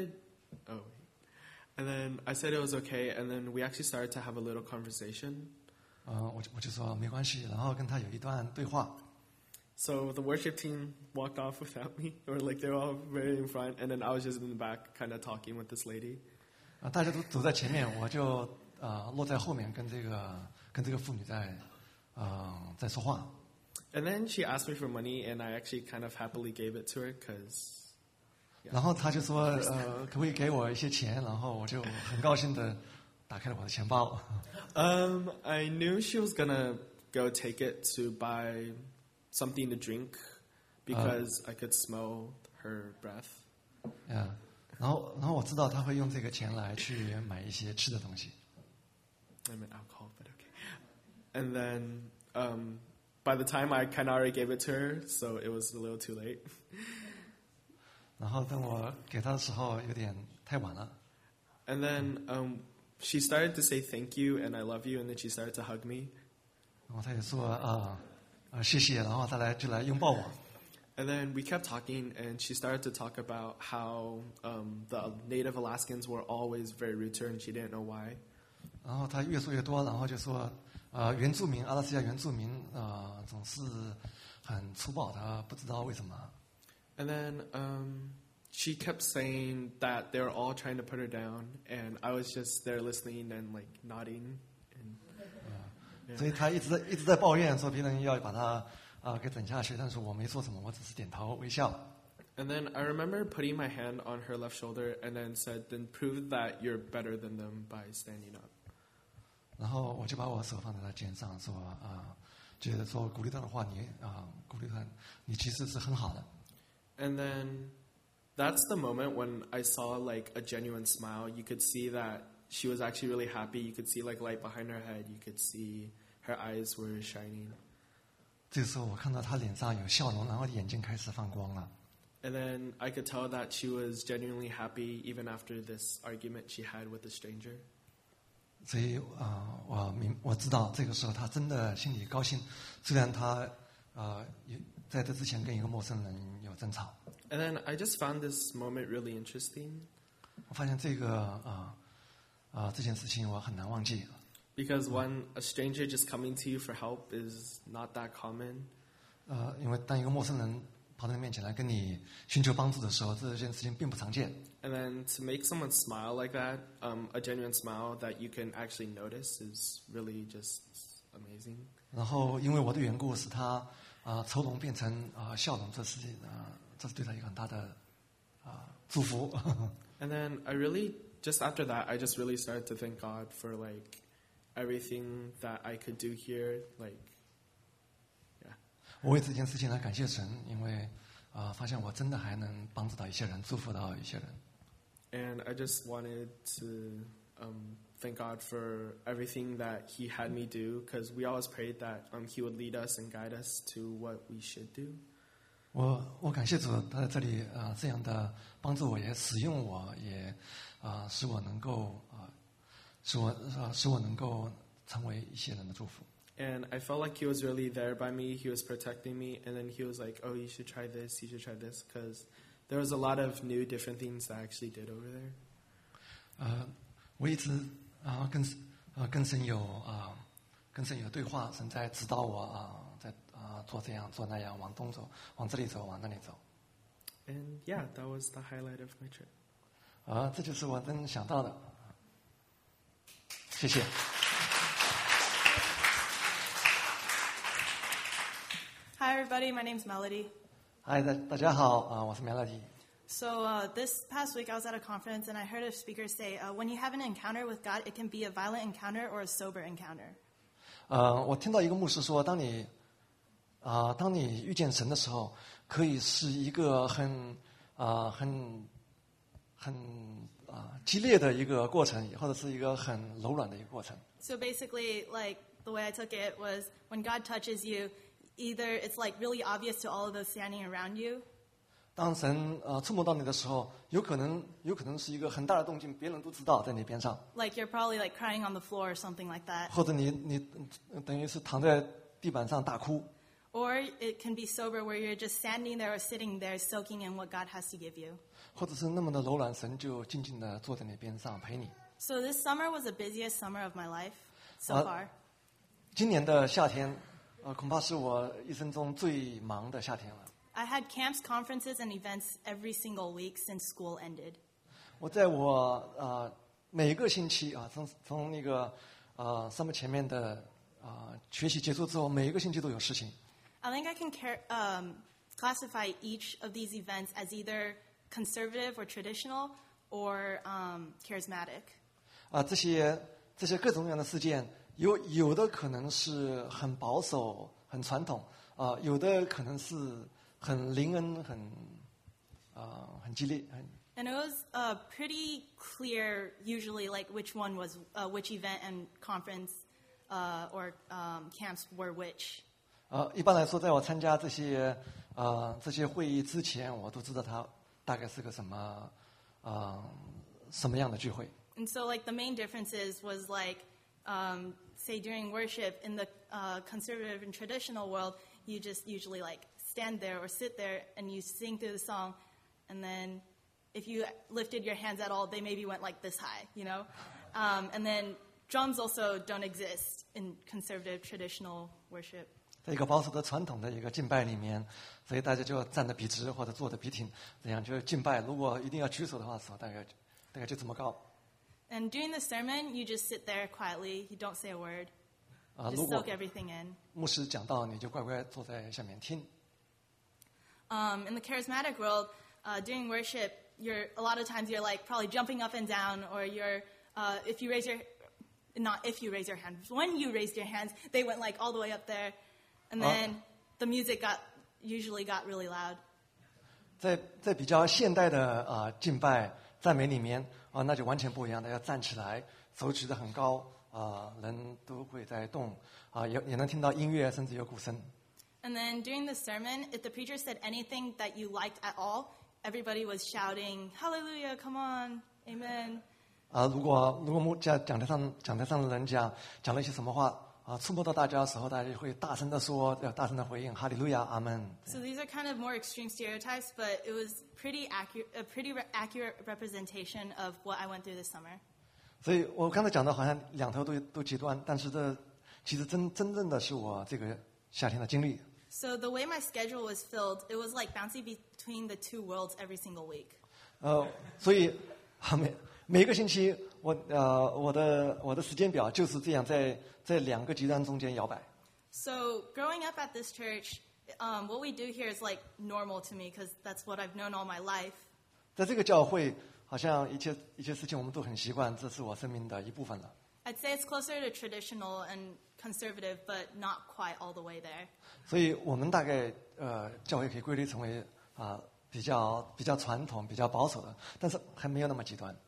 and then I said it was okay, and then we actually started to have a little conversation. 我就说没关系，然后跟她有一段对话。 So the worship team walked off without me, or like they were all very in front, and then I was just in the back, kind of talking with this lady. 大家都走在前面，我就落在后面，跟这个妇女在说话。 And then she asked me for money, and I actually kind of happily gave it to her because. 然后她就说可不可以给我一些钱，然后我就很高兴的打开了我的钱包。 I knew she was gonna go take it to buy something to drink because I could smell her breath. 然后我知道她会用这个钱来去买一些吃的东西。 I meant alcohol, but okay. And then by the time I kind of already gave it to her, so it was a little too late. 然后等我给她的时候，有点太晚了。 And then she started to say thank you and I love you, and then she started to hug me. 然后她也说谢谢，然后她就来拥抱我。 And then we kept talking, and she started to talk about how the native Alaskans were always very rude to her, and she didn't know why. 然后她越说越多，然后就说阿拉斯加原住民总是很粗暴，她不知道为什么。 And then she kept saying that they were all trying to put her down, and I was just there listening and like nodding. 所以她一直在抱怨，说别人要把她给整下去，但是我没说什么，我只是点头微笑。 And then I remember putting my hand on her left shoulder and then said, "Then prove that you're better than them by standing up." 然后我就把我手放在她肩上，说就是说鼓励她的话，鼓励她，你其实是很好的。 And then that's the moment when I saw like a genuine smile. You could see that she was actually really happy. You could see like light behind her head. You could see her eyes were shining. 这个时候我看到她脸上有笑容，然后眼睛开始放光了。 And then I could tell that she was genuinely happy even after this argument she had with a stranger. 所以我知道这个时候她真的心里高兴，虽然她在这之前跟一个陌生人有争吵。 And then I just found this moment really interesting. 我发现这个这件事情我很难忘记。 Because when a stranger just coming to you for help is not that common. 因为当一个陌生人跑到你面前来跟你寻求帮助的时候，这件事情并不常见。 And then to make someone smile like that, a genuine smile that you can actually notice is really just amazing. 然后因为我的缘故，使他愁容变成笑容，这是对他一个很大的祝福。 And then just after that, I just really started to thank God for like everything that I could do here, like, yeah. 我为这件事情来感谢神，因为发现我真的还能帮助到一些人，祝福到一些人。 And I just wanted to thank God for everything that He had me do, because we always prayed that He would lead us and guide us to what we should do. 我感谢主，他在这里这样的帮助我，也使用我，也使我能够使我能够成为一些人的祝福。 And I felt like He was really there by me. He was protecting me, and then He was like, "Oh, you should try this. You should try this," because there was a lot of new, different things that I actually did over there. 我一直跟神有对话，神在指导我在做这样做那样，往东走，往这里走，往那里走。 And yeah, that was the highlight of my trip. 这就是我真想到的。谢谢。 Hi everybody, my name's Melody. 嗨，大家好，我是 Melody。 So this past week I was at a conference and I heard a speaker say, when you have an encounter with God, it can be a violent encounter or a sober encounter. 我听到一个牧师说，当你遇见神的时候，可以是一个很激烈的一个过程，或者是一个很柔软的一个过程。 So basically, like the way I took it was, when God touches you, either it's like really obvious to all of those standing around you. 当神触摸到你的时候，有可能是一个很大的动静，别人都知道在你边上。 Like you're probably like crying on the floor or something like that. 或者你等于是躺在地板上大哭。 Or it can be sober, where you're just standing there or sitting there, soaking in what God has to give you. 或者是那么的柔软，神就静静地坐在你边上陪你。 So this summer was the busiest summer of my life so far. 今年的夏天，恐怕是我一生中最忙的夏天了。 I had camps, conferences, and events every single week since school ended. 我在每个星期从那个summer前面的学习结束之后，每一个星期都有事情。 I think I can classify each of these events as either conservative or traditional or charismatic. 这些各种各样的事件，有的可能是很保守、很传统，有的可能是很灵恩、很激烈。 And it was pretty clear, usually, like which one was which event and conference or camps were which. 一般来说，在我参加这些会议之前，我都知道它大概是个什么样的聚会。 And so, like the main differences was like, say during worship in the conservative and traditional world, you just usually like stand there or sit there and you sing through the song, and then if you lifted your hands at all, they maybe went like this high, you know? And then drums also don't exist in conservative traditional worship. 在一个保守的传统的一个敬拜里面，所以大家就站得笔直或者坐得笔挺，这样就是敬拜。如果一定要举手的话，手大概就这么高。 And during the sermon, you just sit there quietly. You don't say a word. Just soak everything in. 牧师讲道，你就乖乖坐在下面听。 In the charismatic world, during worship, a lot of times you're like probably jumping up and down, or if you raise your, not if you raise your hand, when you raised your hands, they went like all the way up there, and then the music usually got really loud. 在比较现代的敬拜赞美里面那就完全不一样的，要站起来，手举得很高人都会在动也能听到音乐，甚至有鼓声。 And then during the sermon, if the preacher said anything that you liked at all, everybody was shouting, "Hallelujah! Come on, Amen!" 如果讲台上的人讲了一些什么话触摸到大家的时候，大家会大声的说，要大声的回应，哈利路亚，阿门。 So these are kind of more extreme stereotypes, but it was a pretty accurate representation of what I went through this summer. 所以我刚才讲的好像两头都极端，但是这其实真正的是我这个夏天的经历。 So the way my schedule was filled, it was like bouncing between the two worlds every single week. 所以每个星期我的时间表就是这样在两个极端中间摇摆。 So growing up at this church, what we do here is like normal to me because that's what I've known all my life. 在这个教会，好像一切事情我们都很习惯，这是我生命的一部分了。 I'd say it's closer to traditional and conservative, but not quite all the way there. 所以我们大概教会可以归类成为比较传统、比较保守的，但是还没有那么极端。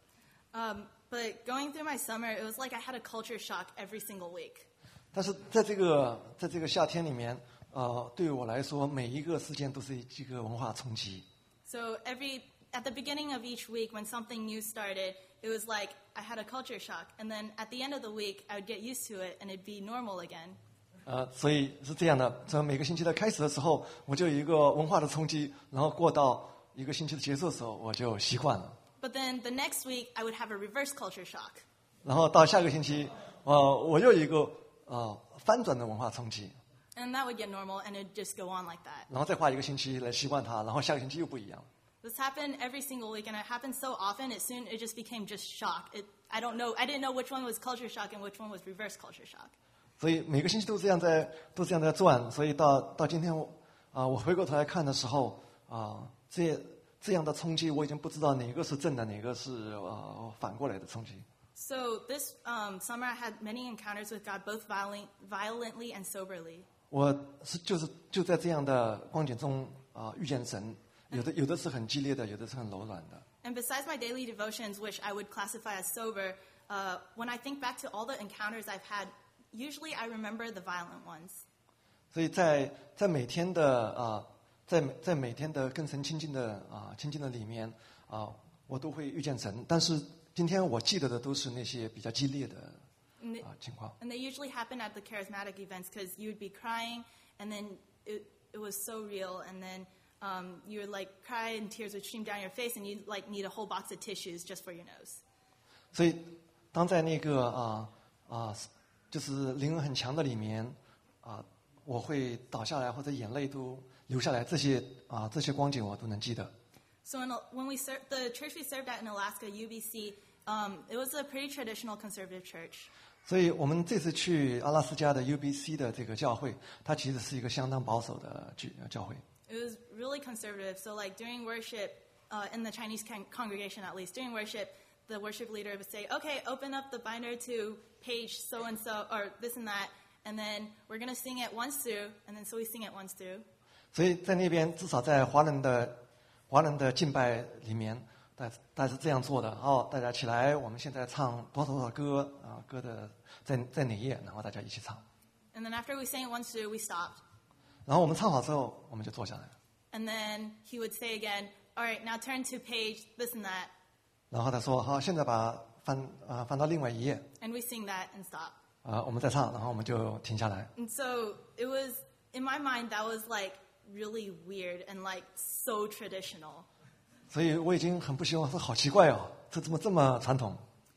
But going through my summer, it was like I had a culture shock every single week. 但是在这个夏天里面，对于我来说，每一个事件都是一个文化冲击。 So at the beginning of each week, when something new started, it was like I had a culture shock, and then at the end of the week, I would get used to it, and it'd be normal again. 所以是这样的，在每个星期的开始的时候，我就有一个文化的冲击，然后过到一个星期的结束的时候，我就习惯了。 But then the next week, I would have a reverse culture shock. 然后到下个星期，我又有一个翻转的文化冲击。 And that would get normal, and it'd just go on like that. 然后再花一个星期来习惯它，然后下个星期又不一样。 This happened every single week, and it happened so often, it just became just shock. I didn't know which one was culture shock and which one was reverse culture shock. 所以每个星期都这样在转，所以到今天我回过头来看的时候这样的冲击，我已经不知道哪个是正的，哪个是反过来的冲击。 So this summer, I had many encounters with God, both violently and soberly. 我就在这样的光景中遇见神，有的是很激烈的，有的是很柔软的。 And besides my daily devotions, which I would classify as sober, when I think back to all the encounters I've had, usually I remember the violent ones. 所以在每天的在每天的跟神亲近的里面我都会遇见神，但是今天我记得的都是那些比较激烈的情况。 And they usually happen at the charismatic events because you would be crying, and then it was so real, and then you would like cry and tears would stream down your face, and you'd like need a whole box of tissues just for your nose. 所以当在那个就是灵恩很强的里面我会倒下来或者眼泪都流下来，这些光景我都能记得。 So when the church we served at in Alaska, UBC, it was a pretty traditional conservative church. 所以我们这次去阿拉斯加的 UBC 的这个教会，它其实是一个相当保守的教会。 It was really conservative. So like during worship, in the Chinese congregation at least, during worship, the worship leader would say, okay, open up the binder to page so-and-so, or this and that, and then we're going to sing it once through, and then so we sing it once through. 所以在那边，至少在华人的敬拜里面，大家是这样做的。大家起来，我们现在唱多少歌歌的在哪页，然后大家一起唱。 And then after we sang it once through, we stopped. 然后我们唱好之后，我们就坐下来。 And then he would say again, all right, now turn to page this and that. 然后他说：“好，现在把翻到另外一页。” And we sing that and stop. 我们再唱，然后我们就停下来。 And so it was, in my mind, that was like really weird and like so traditional. 所以我已经很不希望，说好奇怪哦，这怎么这么传统？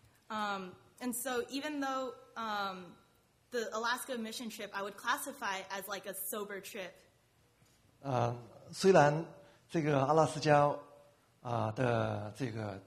And so even though the Alaska mission trip, I would classify as like a sober trip. 虽然这个阿拉斯加的这个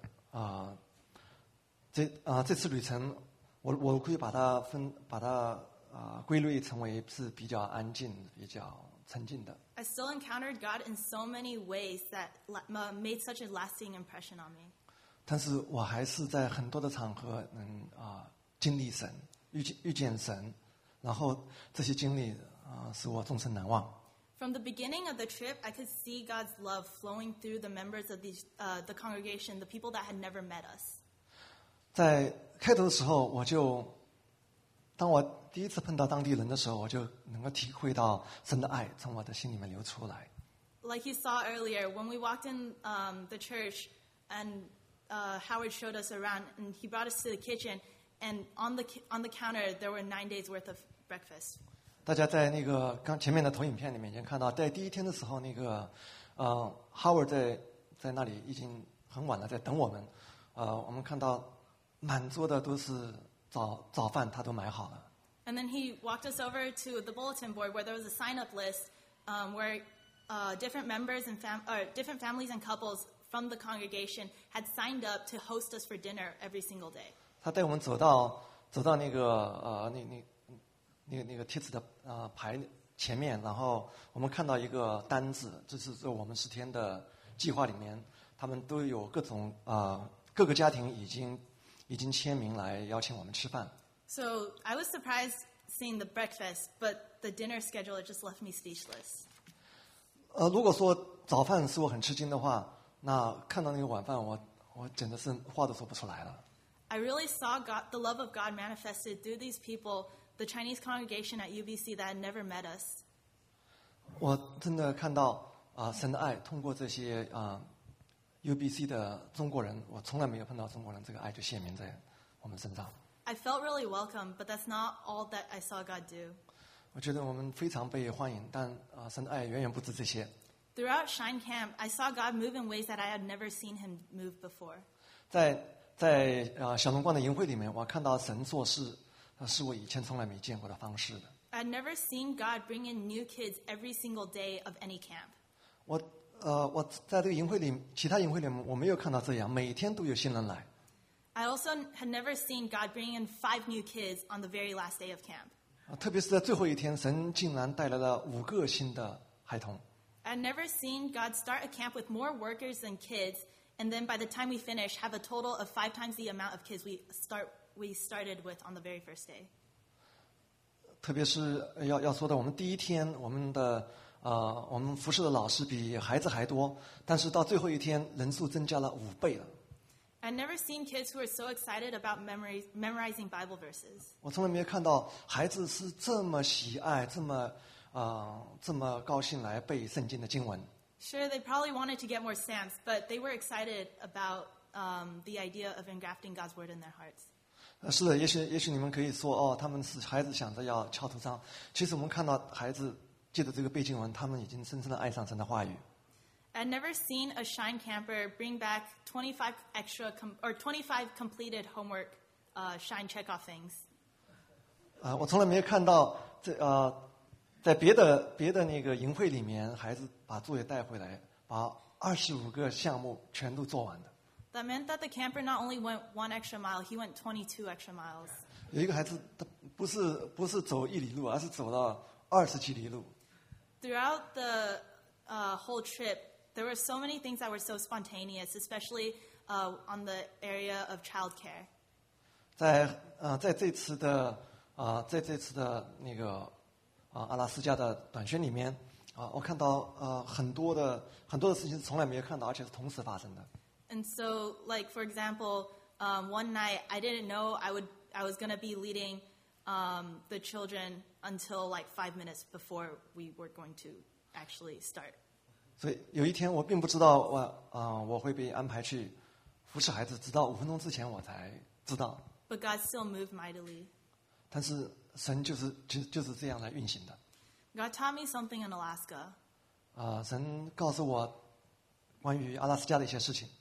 这次旅程，我可以把它归类成为是比较安静、比较沉静的。 I still encountered God in so many ways that made such a lasting impression on me. 但是我还是在很多的场合经历神，遇见神，然后这些经历使我终身难忘。 From the beginning of the trip, I could see God's love flowing through the members of the congregation, the people that had never met us. 在开头的时候，当我第一次碰到当地人的时候，我就能够体会到神的爱从我的心里面流出来。 Like you saw earlier, when we walked in the church, and Howard showed us around, and he brought us to the kitchen, and on the counter there were 9 days worth of breakfast. 大家在那个前面的投影片里面已经看到，在第一天的时候，那个Howard 在那里已经很晚了，在等我们。我们看到满桌的都是早饭，他都买好了。 And then he walked us over to the bulletin board where there was a sign-up list where different members and different families and couples from the congregation had signed up to host us for dinner every single day. 他带我们走到那个那个贴纸的牌前面，然后我们看到一个单子，这是在我们10天的计划里面，他们都有各个家庭已经签名来邀请我们吃饭。 So I was surprised seeing the breakfast, but the dinner schedule it just left me speechless. 如果说早饭使我很吃惊的话，那看到那个晚饭，我简直是话都说不出来了。 I really saw the love of God manifested through these people, the Chinese congregation at UBC that had never met us. 我真的看到神的爱通过这些UBC 的中国人，我从来没有碰到中国人这个爱就显明在我们身上。 I felt really welcome, but that's not all that I saw God do. 我觉得我们非常被欢迎，但神的爱远远不止这些。 Throughout Shine Camp, I saw God move in ways that I had never seen him move before. 在小龙观的营会里面，我看到神做事是我以前从来没见过的方式的。 I had never seen God bring in new kids every single day of any camp. 我在这个营会里，其他营会里面我没有看到这样，每天都有新人来。 I also had never seen God bring in 5 new kids on the very last day of camp. 特别是在最后一天，神竟然带来了5个新的孩童。 I had never seen God start a camp with more workers than kids, and then by the time we finish, have a total of 5 times the amount of kids we started with on the very first day. 特别是要说的，我们第一天，我们服侍的老师比孩子还多，但是到最后一天，人数增加了5倍了。 I'd never seen kids who were so excited about memorizing Bible verses. 我从来没有看到孩子是这么喜爱、这么高兴来背圣经的经文。 Sure, they probably wanted to get more stamps, but they were excited about the idea of engrafting God's word in their hearts. 是的，也许你们可以说他们是孩子想着要敲头章。其实我们看到孩子借着这个背经文，他们已经深深的爱上神的话语。 I'd never seen a Shine camper bring back 25 completed homework Shine checkoff things. 我从来没有看到在别的那个营会里面，孩子把作业带回来，把25个项目全都做完的。 That meant that the camper not only went 1 extra mile, he went 22 extra miles. 有一个孩子，他不是走1里路，而是走了20几里路。 Throughout the whole trip, there were so many things that were so spontaneous, especially on the area of childcare. 在这次的那个阿拉斯加的短宣里面我看到很多的事情是从来没有看到，而且是同时发生的。 And so, like for example, one night I didn't know I was going to be leading the children until like 5 minutes before we were going to actually start. 所以有一天我并不知道我会被安排去服侍孩子，直到5分钟之前我才知道。 But God still moved mightily. 但是神就是这样来运行的。 God taught me something in Alaska. 神告诉我关于阿拉斯加的一些事情。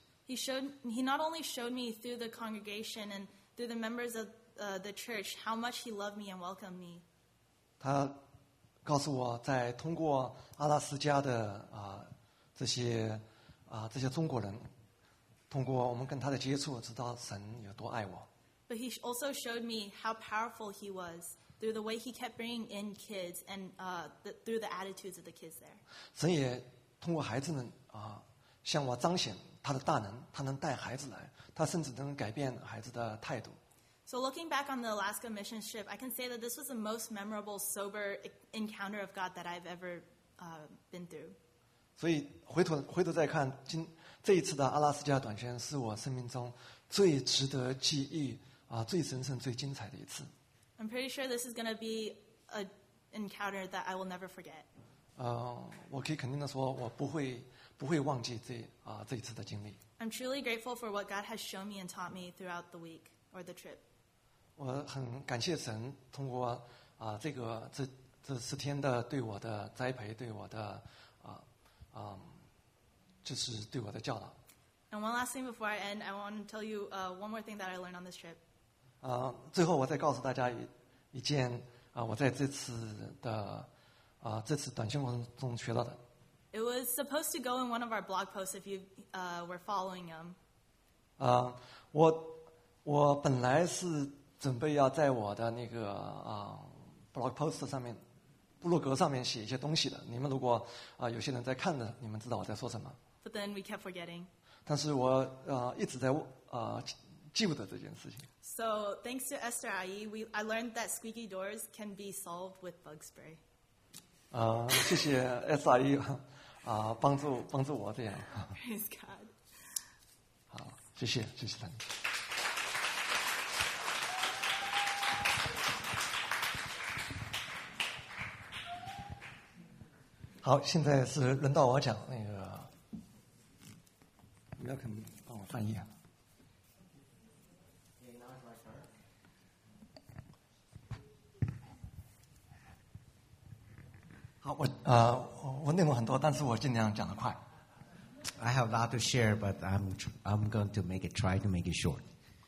He not only showed me through the congregation and through the members of the church how much he loved me and welcomed me. 他告诉我，在通过阿拉斯加的这些中国人，通过我们跟他的接触，知道神有多爱我。 But he also showed me how powerful he was through the way he kept bringing in kids and through the attitudes of the kids there. 神也通过孩子们向我彰显他的大能，他能带孩子来，他甚至能改变孩子的态度。 So looking back on the Alaska mission trip, I can say that this was the most memorable, sober encounter of God that I've ever been through. 所以回头再看，这一次的阿拉斯加短宣是我生命中最值得记忆最神圣、最精彩的一次。 I'm pretty sure this is going to be an encounter that I will never forget. 我可以肯定的说，我不会忘记这一次的经历。 I'm truly grateful for what God has shown me and taught me throughout the week or the trip. 我很感谢神通过这10天的对我的栽培，对我的就是对我的教导。 And one last thing before I end, I want to tell you one more thing that I learned on this trip. 最后我再告诉大家一件我在这次短宣活动中学到的。 It was supposed to go in one of our blog posts if you were following them. 我本来是准备要在我的那个blog post 上面、部落格上面写一些东西的。你们如果有些人在看的，你们知道我在说什么。 But then we kept forgetting. 但是我一直在记不得这件事情。 So thanks to Esther Ai, I learned that squeaky doors can be solved with bug spray. 谢谢 SRE 帮助我这样。 Praise God. 好，谢谢他们。好，现在是轮到我讲那个，你要可能帮我翻译啊。好，我内容很多，但是我尽量讲得快。 I have a lot to share, but I'm going to try to make it short.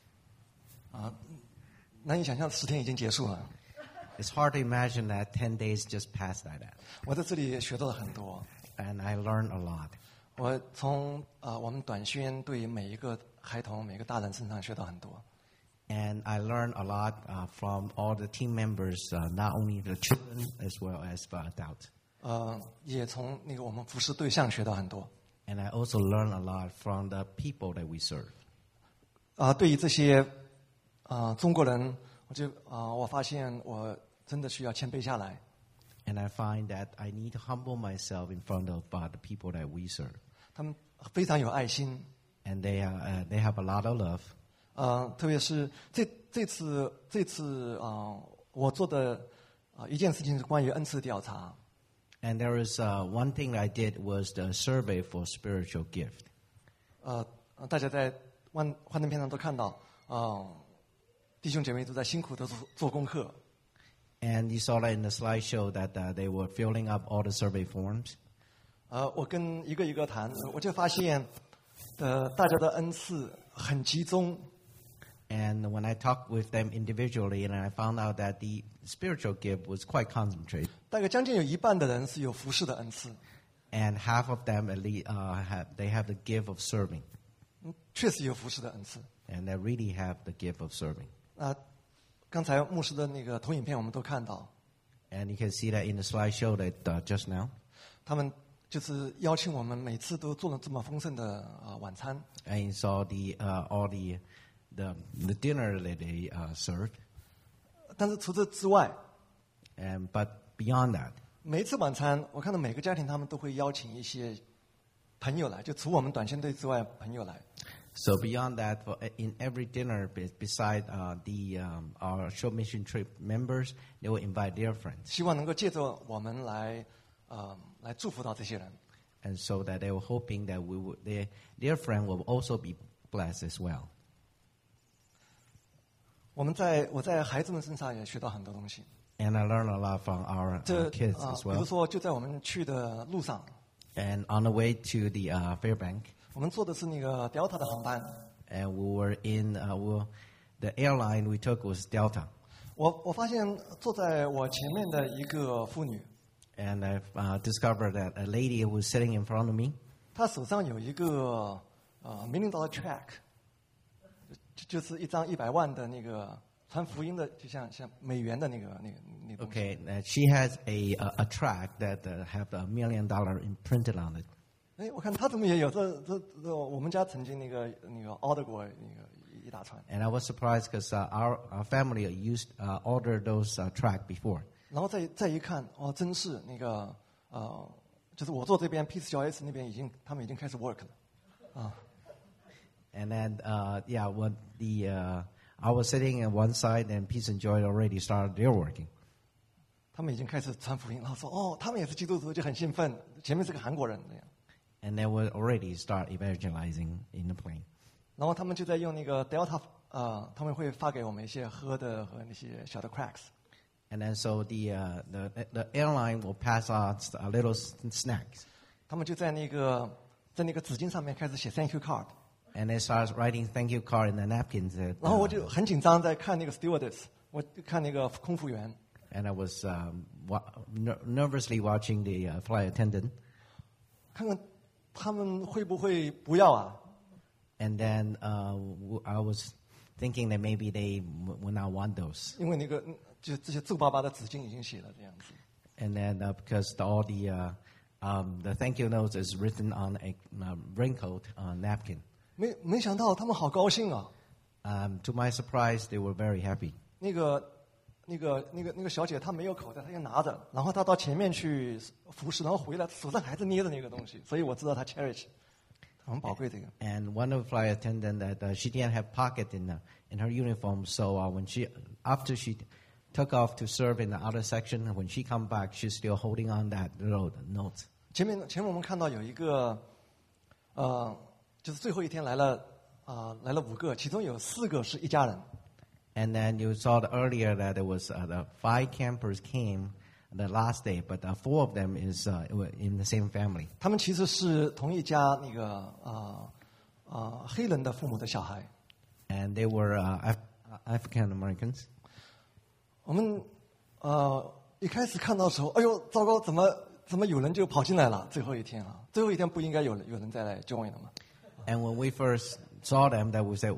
难以想象10天已经结束了。 It's hard to imagine that 10 days just passed like that. 我在这里学到了很多。 And I learned a lot. 我从我们短宣对每一个孩童、每个大人身上学到很多。 And I learned a lot from all the team members, not only the children as well as the adults. 也从那个我们服侍对象学到很多。 And I also learned a lot from the people that we serve. 对于这些中国人，我发现我真的需要谦卑下来。 And I find that I need to humble myself in front of the people that we serve. 他们非常有爱心。 And they have a lot of love. 特别是这次我做的一件事情是关于恩赐调查。 And there is one thing I did was the survey for spiritual gift. 大家在幻灯片上都看到，弟兄姐妹都在辛苦的做功课。 And you saw that in the slideshow that they were filling up all the survey forms. 我跟一个谈，我就发现，大家的恩赐很集中。 And when I talked with them individually, and I found out that the spiritual gift was quite concentrated. 大概将近有一半的人是有服侍的恩赐。 And half of them at least they have the gift of serving. 确实有服侍的恩赐。 And they really have the gift of serving. 刚才牧师的那个投影片我们都看到。 And you can see that in the slideshow that just now. 他们就是邀请我们每次都做了这么丰盛的晚餐。 And you saw all the dinner that they served. 但是除此之外 but beyond that, 每一次晚餐我看到每个家庭他们都会邀请一些朋友来，就除我们短宣队之外朋友来。 So beyond that, in every dinner, beside our short mission trip members, they will invite their friends. 希望能够借着我们来祝福到这些人。 And so that they were hoping that their friend will also be blessed as well. 我在孩子们身上也学到很多东西。 And I learned a lot from our kids as well. 比如说，就在我们去的路上。 And on the way to the Fairbank. 我们坐的是那个 Delta 的航班。 And we were in the airline we took was Delta. 我发现坐在我前面的一个妇女。 And I've discovered that a lady who was sitting in front of me. 她手上有一个$1 million check， 就是一张100万的那个传福音的，就像美元的那个东西。 Okay, she has a track that have $1 million imprinted on it. 哎，我看她怎么也有这我们家曾经那个order 过那个一大串。 And I was surprised because our family ordered those track before. 然后再一看，真是那个就是我坐这边 Peace 小 S 那边他们已经开始 work 了。 And then when I was sitting on one side and Peace and Joy already started their working. 他们已经开始传福音，然后说他们也是基督徒，就很兴奋。前面是个韩国人这样。 And they would already start evangelizing in the plane. 然后他们就在用那个 Delta， 他们会发给我们一些喝的和那些小的 cracks。 And then so the airline will pass on little snacks. 他们就在那个纸巾上面开始写 Thank you card. And they started writing thank you card in the napkins. 然后我就很紧张，在看那个 stewardess， 我看那个空服员， And I was nervously watching the flight attendant. 看看他们会不会不要啊？ And then I was thinking that maybe they would not want those. 因为那个就这些皱巴巴的纸巾已经写了这样子。 And then because all the thank you notes is written on a wrinkled napkin. 没想到他们好高兴啊！ To my surprise, they were very happy. 那个小姐她没有口袋，她就拿着，然后她到前面去服侍，然后回来手上还是捏着那个东西，所以我知道她 cherish， 很宝贵这个。 And one of the flight attendant that she didn't have pocket in her uniform, so after she took off to serve in the outer section, when she come back, she's still holding on that little note. 前面我们看到有一个，就是最后一天来了5个，其中有4个是一家人。 And then you saw earlier that there was the 5 campers came the last day, but 4 of them is in the same family. 他们其实是同一家那个黑人的父母的小孩。 And they were African Americans. 我们一开始看到的时候，哎呦，糟糕，怎么有人就跑进来了？最后一天啊，最后一天不应该有人再来 join 了吗？ And when we first saw them, that we said,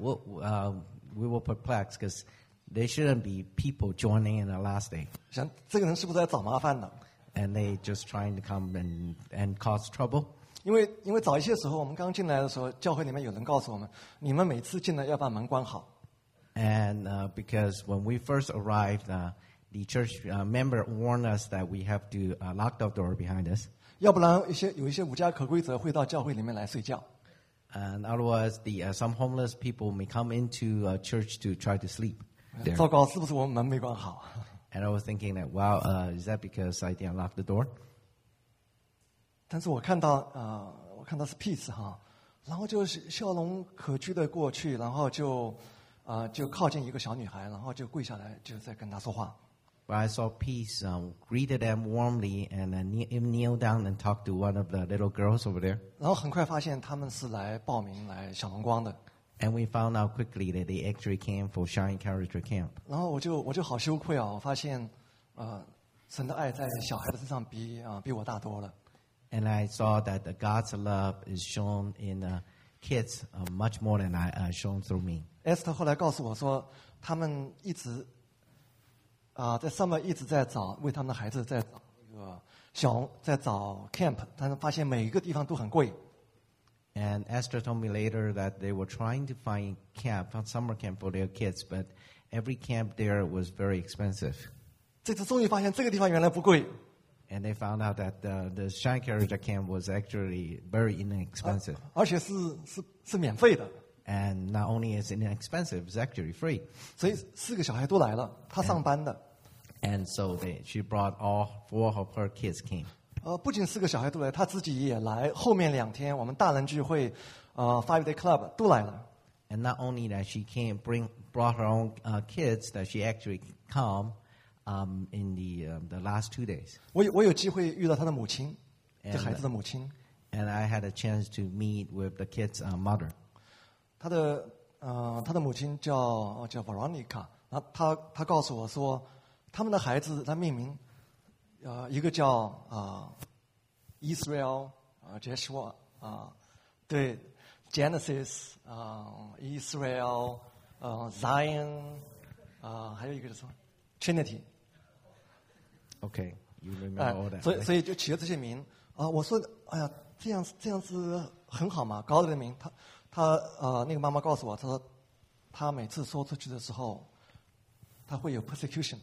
we were perplexed because there shouldn't be people joining in the last day. 想这个人是不是在找麻烦的？ And they just trying to come and cause trouble. 因为早一些时候，我们刚进来的时候，教会里面有人告诉我们，你们每次进来要把门关好。 And because when we first arrived, the church member warned us that we have to lock the door behind us. 要不然有一些无家可归者会到教会里面来睡觉。 And otherwise, some homeless people may come into church to try to sleep there. 糟糕，是不是我们门没关好？ And I was thinking that, wow, is that because I didn't lock the door? 但是我看到是 peace 哈，然后就笑容可掬的过去，然后就靠近一个小女孩，然后就跪下来，就在跟她说话。 But I saw peace, greeted them warmly, and kneel down and talk to one of the little girls over there. 然后很快发现他们是来报名来小龙光的。 And we found out quickly that they actually came for Shine Character Camp. 然后我就好羞愧啊！我发现，神的爱在小孩的身上比我大多了。 And I saw that the God's love is shown in kids much more than shown through me. Esther 后来告诉我说，他们一直在上面一直在找为他们的孩子在找那个在找 camp， 但是发现每一个地方都很贵。 And Esther told me later that they were trying to find summer camp for their kids, but every camp there was very expensive. 这次终于发现这个地方原来不贵。 And they found out that the Shine Character Camp was actually very inexpensive. 而且是免费的。 And not only is it inexpensive, it's actually free. 所以4个小孩都来了，他上班的。 And so she brought all 4 of her kids came. 不仅4个小孩都来，他自己也来。后面2天我们大人聚会，5 Day Club 都来了。 And not only that she brought her own kids, that she actually come in the last 2 days. 我有机会遇到他的母亲，这孩子的母亲。 And I had a chance to meet with the kid's mother. 他的母亲叫 Veronica， 然后他告诉我说，他们的孩子他命名，一个叫Israel Joshua 对 Genesis Israel Zion 还有一个是什么 Trinity。 Okay, you remember all that. 所以就起了这些名我说哎呀，这样子很好嘛，高的名。他那个妈妈告诉我，她说她每次说出去的时候，她会有 persecution。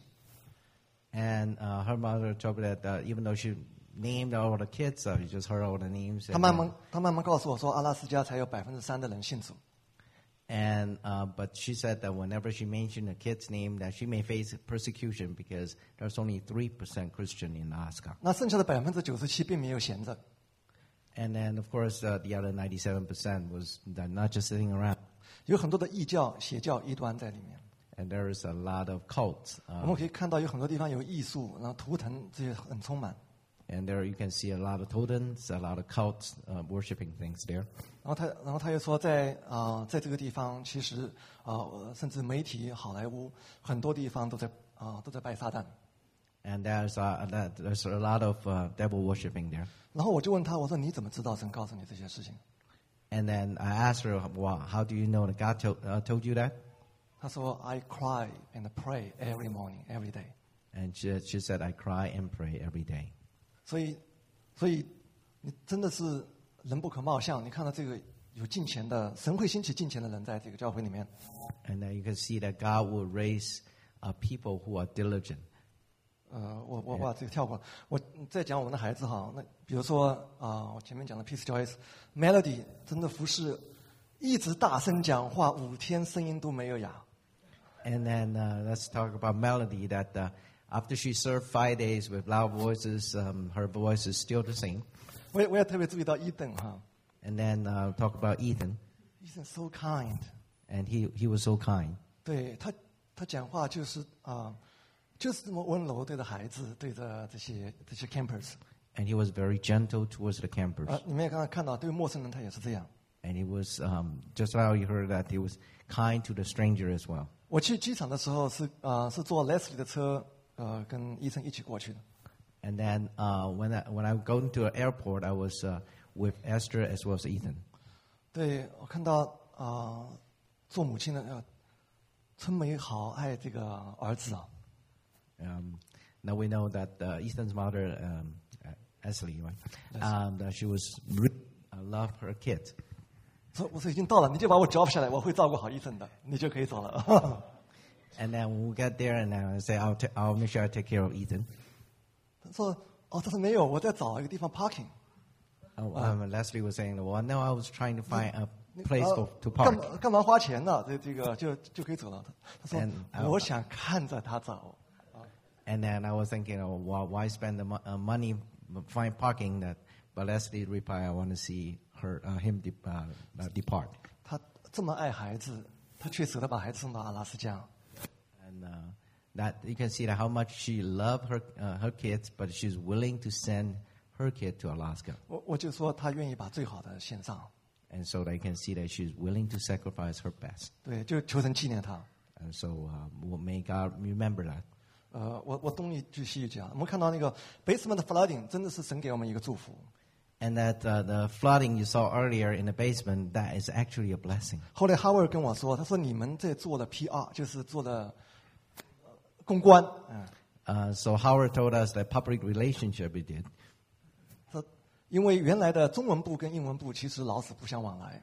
And her mother told me that even though she named all the kids, you just heard all the names. 她慢慢告诉我说，阿拉斯加才有3%的人信主。 And but she said that whenever she mentioned a kid's name, that she may face persecution because there's only 3% Christian in Alaska. 那剩下的97%并没有闲着。 And then, of course, the other 97% was not just sitting around. 有很多的异教、邪教、异端在里面。 And there is a lot of cults. 我们可以看到有很多地方有艺术，然后图腾这些很充满。 And there you can see a lot of totems, a lot of cults worshiping things there. 然后他又说在这个地方，其实甚至媒体、好莱坞很多地方都在拜撒旦。 And there's a lot of devil worshiping there. 然后我就问他，我说你怎么知道神告诉你这些事情？ And then I asked her, well, how do you know that God told you that? 他说 I cry and pray every morning, every day. And she said, I cry and pray every day. 所以你真的是人不可貌相。你看到这个有敬虔的，神会兴起敬虔的人在这个教会里面。 And then you can see that God will raise people who are diligent. 我把这个跳过了。我再讲我们的孩子哈，那比如说我前面讲的 Peace Joyce、Melody 真的服侍，一直大声讲话，5天声音都没有哑。 And then let's talk about Melody. That after she served 5 days with loud voices, her voice is still the same. 我也特别注意到伊登哈。 And then talk about Ethan. Ethan so kind. And he was so kind. 对他讲话就是就是这么温柔，对着孩子，对着这些 campers。 And he was very gentle towards the campers. 你们也刚才看到，对陌生人他也是这样。 And he was just how you heard that he was kind to the stranger as well. 我去机场的时候是坐 Leslie 的车，跟医生一起过去的。 And then when I go to the airport, I was with Esther as well as Ethan. 对，我看到做母亲的春梅好爱这个儿子啊。 Now we know that Ethan's mother, Ashley, right? She was love her kid. 我说已经到了，你就把我 drop 下来，我会照顾好医生的，你就可以走了。 And then when we get there, and I say, I'll make sure I take care of Ethan. 他说他说没有，我在找一个地方 parking。 Leslie was saying, well, no, I was trying to find a place to park. 干嘛花钱呢？这个就可以走了。他说我想看着他走。 And then I was thinking, why spend the money find parking? But Leslie replied, I want to see him depart. 他这么爱孩子，他却舍得把孩子送到阿拉斯加。 And that you can see that how much she loved her kids, but she's willing to send her kid to Alaska. 我就说他愿意把最好的献上。 And so they can see that she's willing to sacrifice her best. 对，就求神纪念他。 And so may God remember that. 我东一句西一句啊，我们看到那个 basement flooding 真的是神给我们一个祝福。 And that the flooding you saw earlier in the basement, that is actually a blessing. 后来哈维尔跟我说，他说你们在做的 PR 就是做的公关。 So Howard told us that public relationship we did. 说因为原来的中文部跟英文部其实老死不相往来。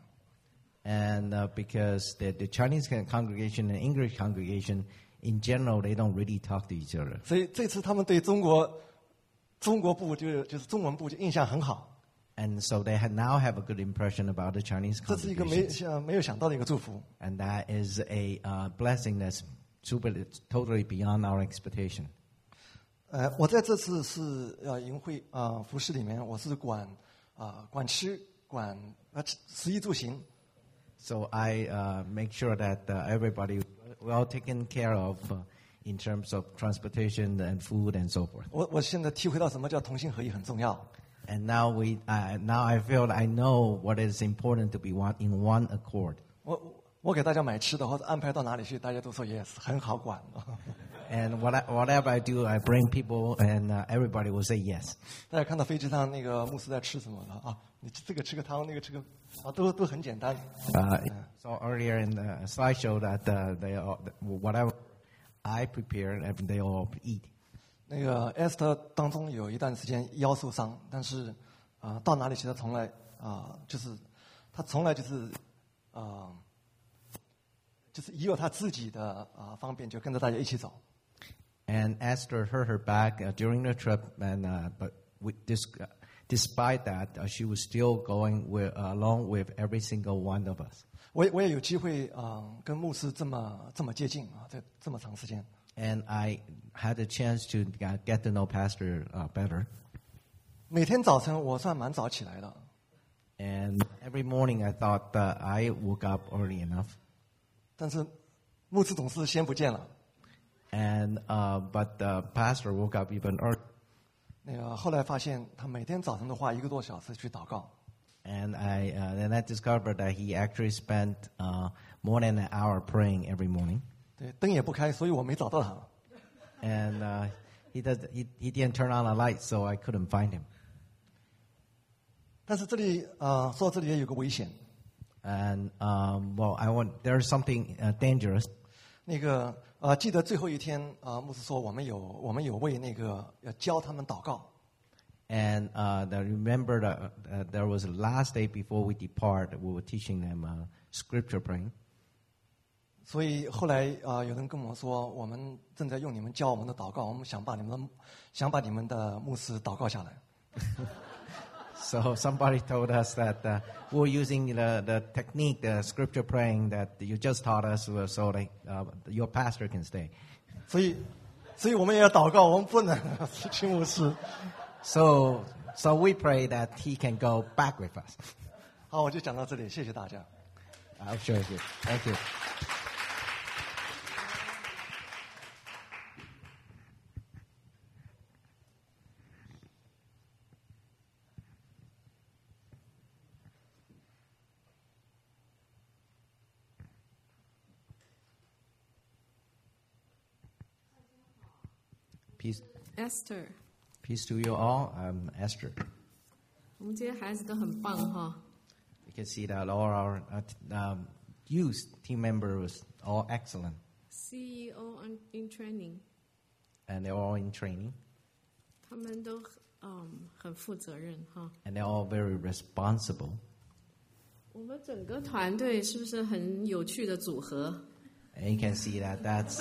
And because the Chinese congregation and English congregation in general, they don't really talk to each other. 所以这次他们对中国部就是中文部就印象很好。 And so they now have a good impression about the Chinese 这是一个 congregation. 没有想到的一个祝福。 And that is a blessing that's totally beyond our expectation. 我在这次是营会服饰里面，我是管吃管食衣住行。 So I make sure that everybody well taken care of in terms of transportation and food and so forth. 我现在体会到什么叫同心合一很重要。 And now I feel I know what is important to be in one accord. 我给大家买吃的或者安排到哪里去，大家都说 yes， 很好管。 And whatever I do, I bring people, and everybody will say yes. 大家看到飞机上那个牧师在吃什么了啊？你这个吃个汤，那个吃个都很简单。 So earlier in the slideshow that whatever I prepare, they all eat. 那个 Esther 当中有一段时间腰受伤，但是到哪里去他从来就是以有他自己的方便就跟着大家一起走。 And Esther hurt her back during the trip, but despite that, she was still going along with every single one of us. 我也有机会跟牧师这么接近在这么长时间。 And I had a chance to get to know Pastor better. 每天早晨我算蛮早起来的。 And every morning I thought that I woke up early enough. 但是牧师总是先不见了。 But the pastor woke up even early. 那个后来发现他每天早晨都花1个多小时去祷告。 And then I discovered that he actually spent more than an hour praying every morning. 对，灯也不开，所以我没找到他。 And he didn't turn on a light, so I couldn't find him. 但是这里说这里也有个危险。 And there's something dangerous. 那个记得最后一天牧师说我们有为那个要教他们祷告。 And remember that there was a last day before we depart. We were teaching them scripture praying. 所以后来有人跟我们说，我们正在用你们教我们的祷告，我们想把你们的牧师祷告下来。 So somebody told us that we were using the technique, the scripture praying that you just taught us, so that your pastor can stay. 所以我们也要祷告，我们不能失去牧师。 So we pray that he can go back with us. 好，我就讲到这里，谢谢大家。 I'll show you. Thank you. Peace, Esther， peace to you all. I'm Esther. 我们这些孩子都很棒哈。 You can see that all our youth team members all excellent, CEO in training， and they're all in training, 他们都很负责任哈。 and they're all very responsible. 我们整个团队是不是很有趣的组合？ And you can see that that's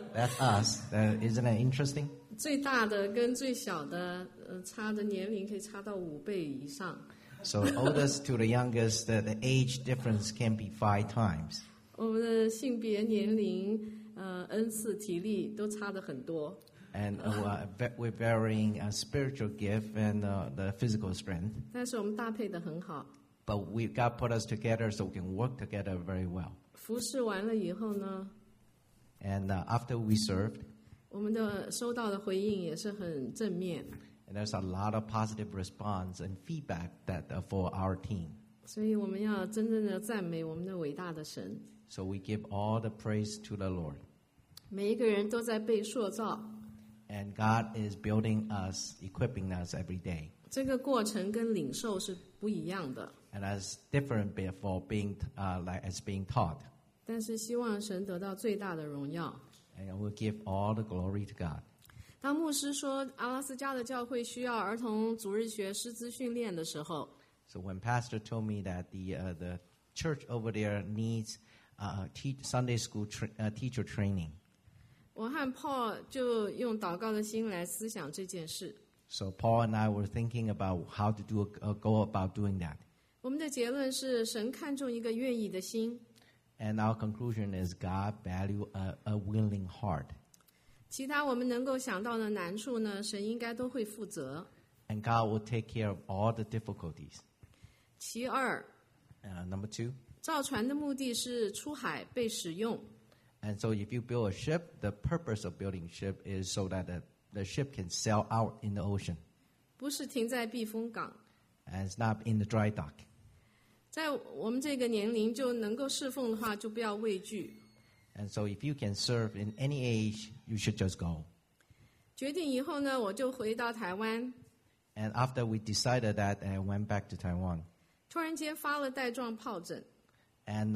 us. Isn't it interesting? 最大的跟最小的差的年龄可以差到5倍以上。 So oldest to the youngest, the age difference can be 5 times. 我们的性别、年龄、恩赐、体力都差的很多。 And we're varying spiritual gift and the physical strength. 但是我们搭配的很好。 But God put us together so we can work together very well. 服侍完了以后呢， And after we served, 我们的收到的回应也是很正面， and there's a lot of positive response and feedback that for our team. 所以我们要真正的赞美我们的伟大的神。 So we give all the praise to the Lord. 每一个人都在被塑造， And God is building us, equipping us every day. 这个过程跟领受是不一样的。 And that's different for being as being taught. 但是希望神得到最大的荣耀。 And we'll give all the glory to God. 当牧师说阿拉斯加的教会需要儿童主日学师资训练的时候， So when Pastor told me that the church over there needs Sunday school teacher training, 我和 Paul 就用祷告的心来思想这件事。 so Paul and I were thinking about how to go about doing that. 我们的结论是神看重一个愿意的心。 And our conclusion is God value a willing heart. 其他我们能够想到的难处呢，神应该都会负责。 And God will take care of all the difficulties. 其二， Number 2, 造船的目的是出海被使用， and so if you build a ship, the purpose of building a ship is so that the ship can sail out in the ocean. 不是停在避风港。 And it's not in the dry dock. 在我们这个年龄就能够侍奉的话，就不要畏惧。 And so if you can serve in any age, you should just go. 决定以后呢，我就回到台湾， And after we decided that, I went back to Taiwan. 突然间发了带状疱疹， And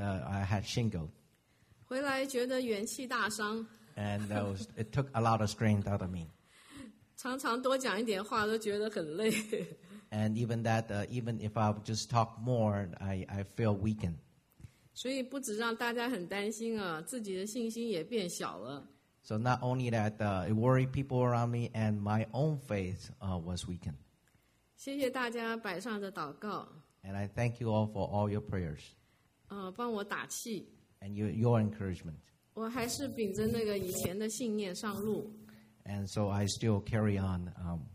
I had shingle. 回来觉得元气大伤， And it took a lot of strength out of me. 常常多讲一点话都觉得很累。 And even if I would just talk more, I feel weakened. 所以不止让大家很担心啊，自己的信心也变小了。 So not only that, it worried people around me, and my own faith was weakened. 谢谢大家摆上的祷告， And I thank you all for all your prayers 帮我打气。 and your encouragement. 我还是秉着那个以前的信念上路。 And so I still carry on.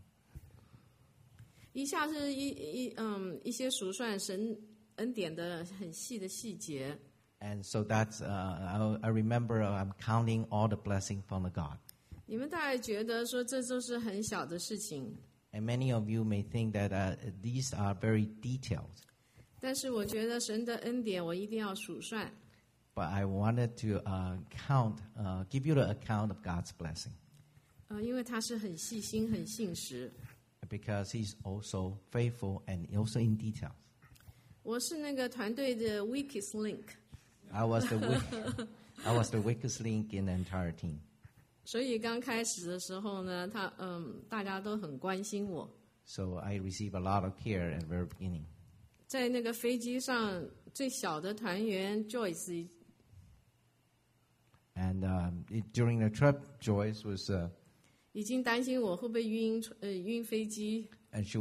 以下是一些数算神恩典的很细的细节。 And so that's, I remember I'm counting all the blessing from the God. 你们大概觉得说这都是很小的事情， And many of you may think that these are very detailed. 但是我觉得神的恩典我一定要数算， But I wanted to give you the account of God's blessing. 因为他是很细心、很信实。 Because He's also faithful and also in detail. 我是那个团队的 weakest link， I was the weakest link in the entire team. 所以刚开始的时候呢，大家都很关心我。 So I received a lot of care at the very beginning. 在那个飞机上，最小的团员 Joyce And during the trip, Joyce was, 已经担心我会不会晕飞机， and she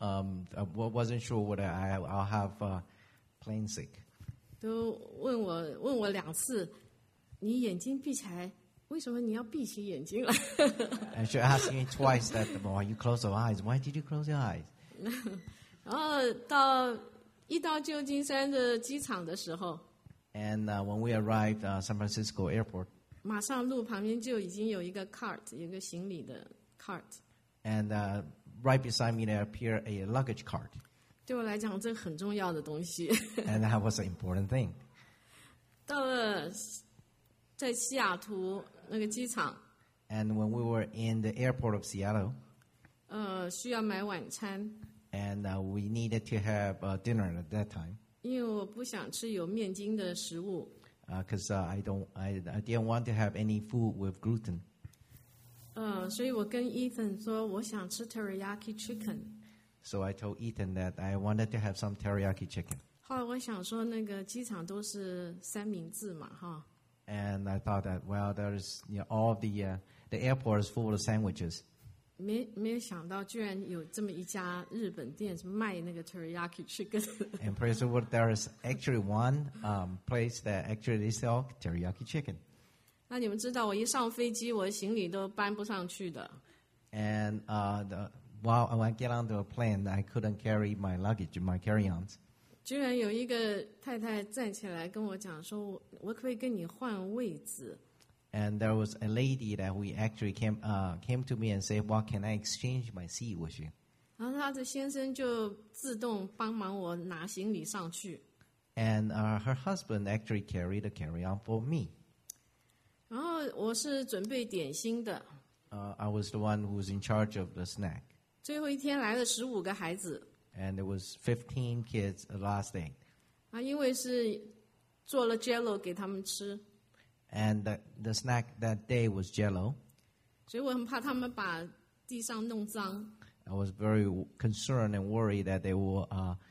wasn't sure whether I'll have plane sick. 都问我2次，你眼睛闭起来，为什么你要闭起眼睛来？ And she asked me twice that, why you close your eyes? Why did you close your eyes? 然后到旧金山的机场的时候， And when we arrived San Francisco airport, 马上路旁边就已经有一个 cart， 有一个行李的 cart。 and right beside me there appeared a luggage cart. 对我来讲，这很重要的东西。 And that was an important thing. 到了在西雅图那个机场， And when we were in the airport of Seattle, 需要买晚餐， and we needed to have dinner at that time, 因为我不想吃有面筋的食物。 because I didn't want to have any food with gluten. 所以我跟 Ethan 说，我想吃 teriyaki chicken。 So I told Ethan that I wanted to have some teriyaki chicken. 后来我想说，那个机场都是三明治嘛，哈。 And I thought that, well, there's all the airport is full of sandwiches. 没有想到，居然有这么一家日本店是卖那个 teriyaki chicken。 And praise the Lord, there is actually one place that actually they sell teriyaki chicken. 那你们知道，我一上飞机，我的行李都搬不上去的。 And while I get onto a plane, I couldn't carry my luggage, my carry-ons. 居然有一个太太站起来跟我讲说，我可不可以跟你换位子？ And there was a lady that we actually came to me and said, well, can I exchange my seat with you? 然后她的先生就自动帮忙我拿行李上去。 And her husband actually carried the carry-on for me. 然后我是准备点心的。 I was the one who was in charge of the snack. 最后一天来了15个孩子， And there was 15 kids the last day. 因为是做了 Jello 给他们吃， And the snack that day was Jello. 所以我很怕他们把地上弄脏。 I was very concerned and worried that they will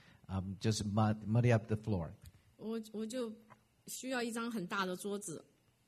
just muddy up the floor. 我就需要一张很大的桌子。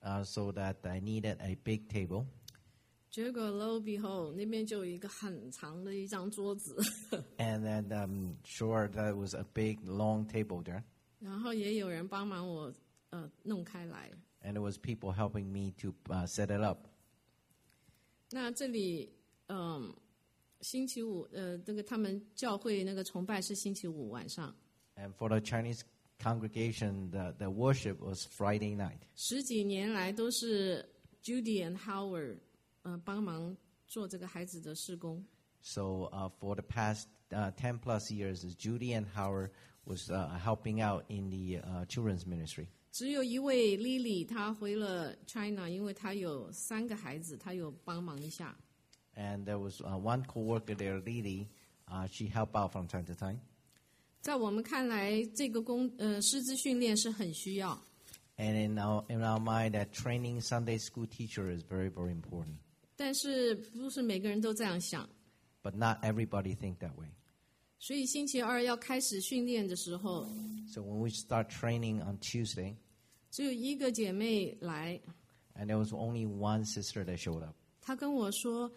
So that I needed a big table. 结果 lo and behold 那边就有一个很长的一张桌子， And then sure, there was a big, long table there. 然后也有人帮忙我弄开来。 And there was people helping me to set it up. 那这里星期五这个他们教会那个崇拜是星期五晚上。 And for the Chinese congregation, the worship was Friday night. 10几年来都是 Judy and Howard 帮忙做这个孩子的事工。 So for the past 10 plus years, Judy and Howard was helping out in the children's ministry. 只有一位 Lily 她回了 China， 因为她有3个孩子，她有帮忙一下。 And there was one co-worker there, Lily. She helped out from time to time. 在我们看来，这个师资训练是很需要。 And in our mind, that training Sunday school teacher is very, very important. 但是不是每个人都这样想， But not everybody think that way. 所以星期二要开始训练的时候， So when we start training on Tuesday, 只有一个姐妹来， and there was only one sister that showed up. 她跟我说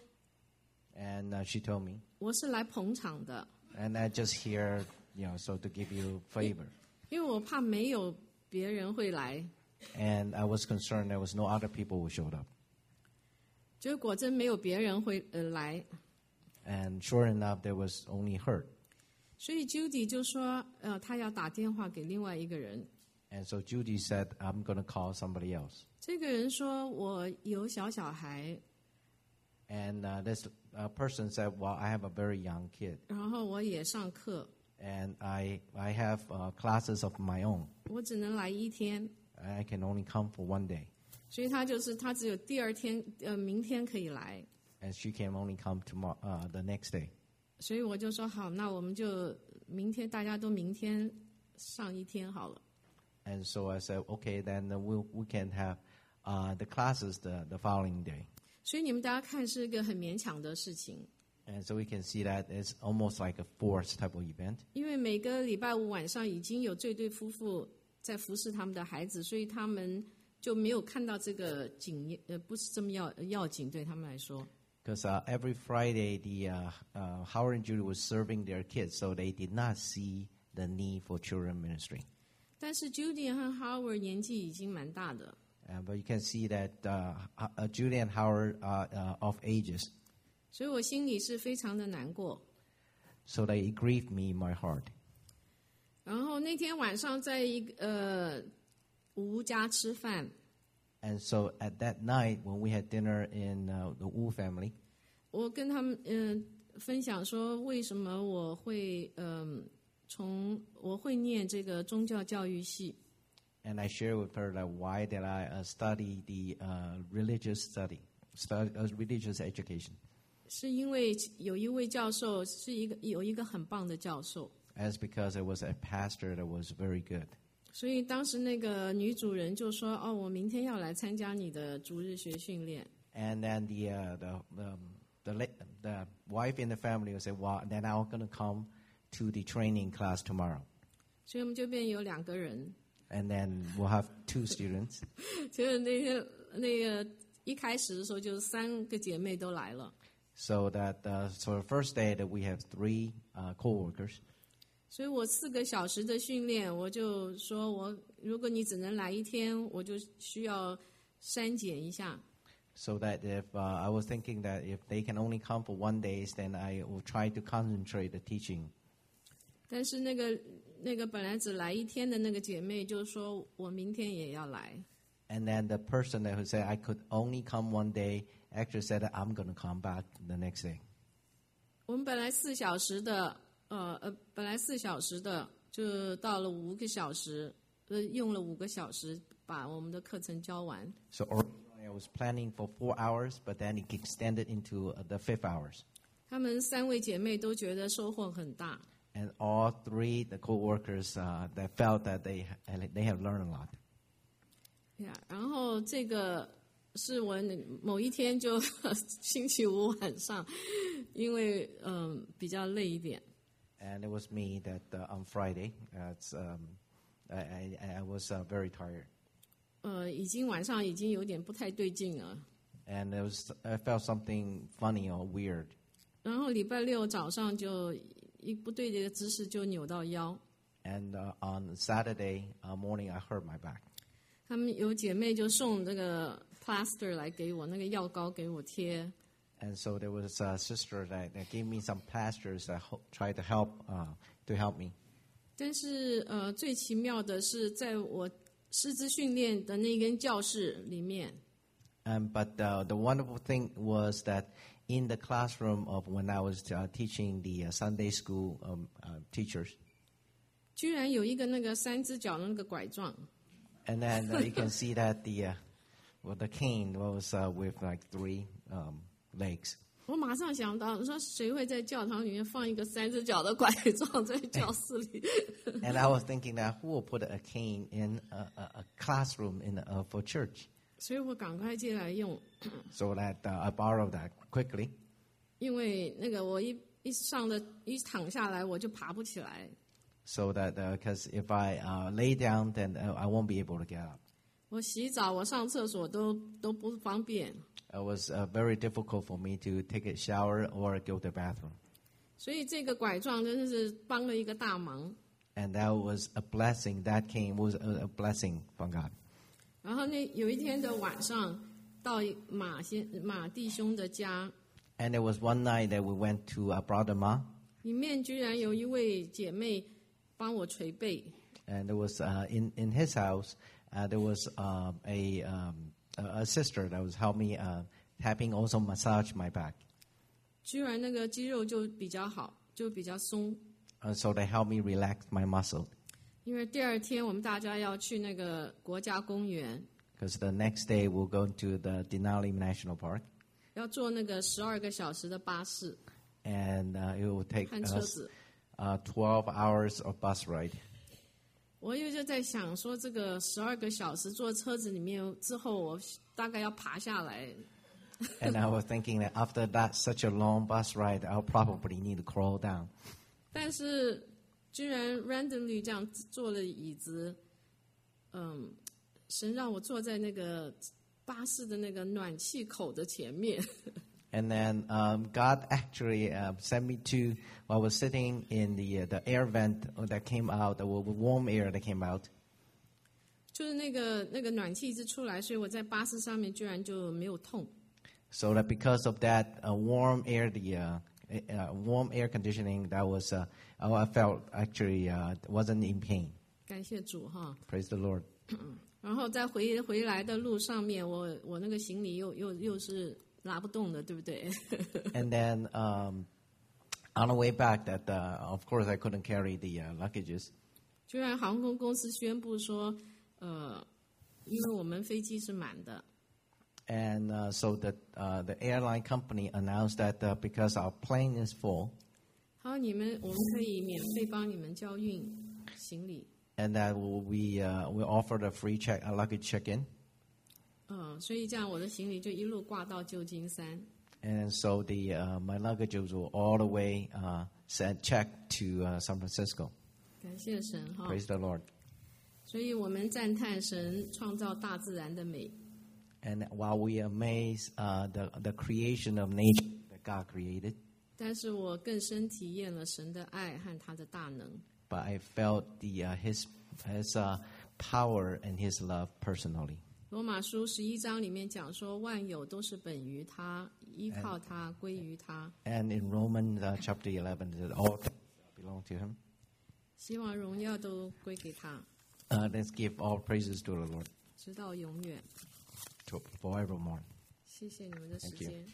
And she told me, 我是来捧场的， and I just here, so to give you favor. 因为我怕没有别人会来。 And I was concerned there was no other people who showed up. 结果真没有别人会来， And sure enough, there was only her. 所以 Judy 就说她要打电话给另外一个人。 And so Judy said, I'm going to call somebody else. 这个人说我有小孩， And this person said, well, I have a very young kid, 然后我也上课， and I have classes of my own. 我只能来1天， I can only come for one day, 所以他只有第2天，明天可以来， and she can only come tomorrow, the next day. 所以我就说好，那我们就明天大家都明天上1天好了。 And so I said, okay, then we can have the classes the following day. 所以你们大家看是一个很勉强的事情， And so we can see that it's almost like a forced type of event. 因为每个礼拜5晚上已经有这对夫妇在服侍他们的孩子，所以他们就没有看到这个不是这么要紧对他们来说。 Because every Friday, Howard and Judy was serving their kids, so they did not see the need for children ministry. 但是 Judy 和 Howard 年纪已经蛮大的， But you can see that Judy and Howard are of ages, 所以我心里是非常的难过。 so they grieved me in my heart. 然后那天晚上在一个吴家吃饭， And so at that night, when we had dinner in the Wu family, 我跟他们分享说为什么我会念这个宗教教育系。 and I shared with her that why did I study the religious religious education. 是因为有一位教授有一个很棒的教授， That's because it was a pastor that was very good. 所以当时那个女主人就说：“哦，我明天要来参加你的主日学训练。” And then the wife in the family would say, well, then I'm going to come to the training class tomorrow. 所以我们就变有2个人。 And then we'll have 2 students. 就是那天那个一开始的时候，就3个姐妹都来了。 So the first day that we have 3 co-workers. 所以我4个小时的训练，我就说如果你只能来1天，我就需要删减一下。 So that if I was thinking that if they can only come for 1 day, then I will try to concentrate the teaching. 但是那个本来只来1天的那个姐妹就说，我明天也要来。 And then the person who said I could only come 1 day actually said that I'm going to come back the next day. 我们本来4小时的，就到了5个小时，用了5个小时把我们的课程教完。 So originally I was planning for 4 hours, but then it extended into the 5 hours. 她们3位姐妹都觉得收获很大。 And all 3 the co-workers that felt that they have learned a lot. 然后这个是我某一天就星期5晚上，因为比较累一点。 And it was me that on Friday, I was very tired. 晚上已经有点不太对劲了。 And I felt something funny or weird. 然后礼拜6早上就一不对的姿势就扭到腰。 And on Saturday morning, I hurt my back. 她们有姐妹就送这个 plaster 来给我，那个药膏给我贴。 And so there was a sister that gave me some plasters that tried to help me. 但是最奇妙的是，在我师资训练的那间教室里面， But the wonderful thing was that in the classroom of when I was teaching the Sunday school teachers, 居然有一个那个3只脚的那个拐杖。 and then you can see that the cane was with like 3 legs. 我马上想到，说谁会在教堂里面放一个3只脚的拐杖在教室里？ And I was thinking that who will put a cane in a classroom for church? 所以我赶快借来用， So that I borrowed that quickly. 因为那个我一躺下来我就爬不起来。 So that because if I lay down, then I won't be able to get up. 我洗澡，我上厕所都不方便。 It was very difficult for me to take a shower or go to the bathroom. 所以这个拐杖真的是帮了一个大忙。 And that was a blessing. That cane was a blessing from God. 然后有一天的晚上，到马弟兄的家， And there was one night that we went to Brother Ma, 里面居然有一位姐妹帮我捶背。 and there was in his house there was a sister that was helping me tapping also massage my back. 居然那个肌肉就比较好，就比较松。 So they help me relax my muscle. 因为第二天我们大家要去那个国家公园， Because the next day we'll go to the Denali National Park. 要坐那个12个小时的巴士 And it will take 和车 us 子。 12 hours of bus ride. 我就在想说，这个12个小时坐车子里面之后，我大概要爬下来。 And I was thinking that after that such a long bus ride, I'll probably need to crawl down. 但是居然 randomly 这样坐了椅子，神让我坐在那个巴士的那个暖气口的前面。 And then God actually sent me to, I was sitting in the air vent that came out, the warm air that came out. 就是那个暖气一直出来，所以我在巴士上面居然就没有痛。 So that because of that warm air, warm air conditioning, that was, I felt actually wasn't in pain. 感谢主哈。 Praise the Lord. 然后在回来的路上面，我那个行李又是拿不动的，对不对？ And then on the way back, that of course I couldn't carry the luggages. 居然航空公司宣布说，因为我们飞机是满的， And so the airline company announced that because our plane is full, 好，我们可以免费帮你们交运行李。 and that we offered a free luggage check-in. 所以这样我的行李就一路挂到旧金山。 And so my luggages were all the way checked to San Francisco. 感谢神哈。 Praise the Lord. 所以我们赞叹神创造大自然的美。 And while we amaze the creation of nature that God created, 但是我更深体验了神的爱和他的大能。 but I felt His power and His love personally. 罗马书11章里面讲说，万有都是本于他，依靠他，归于他。 And in Romans chapter 11, that all things belong to Him. 希望荣耀都归给他， Let's give all praises to the Lord 直到永远。 forevermore. 谢谢你们的时 Thank you. 间。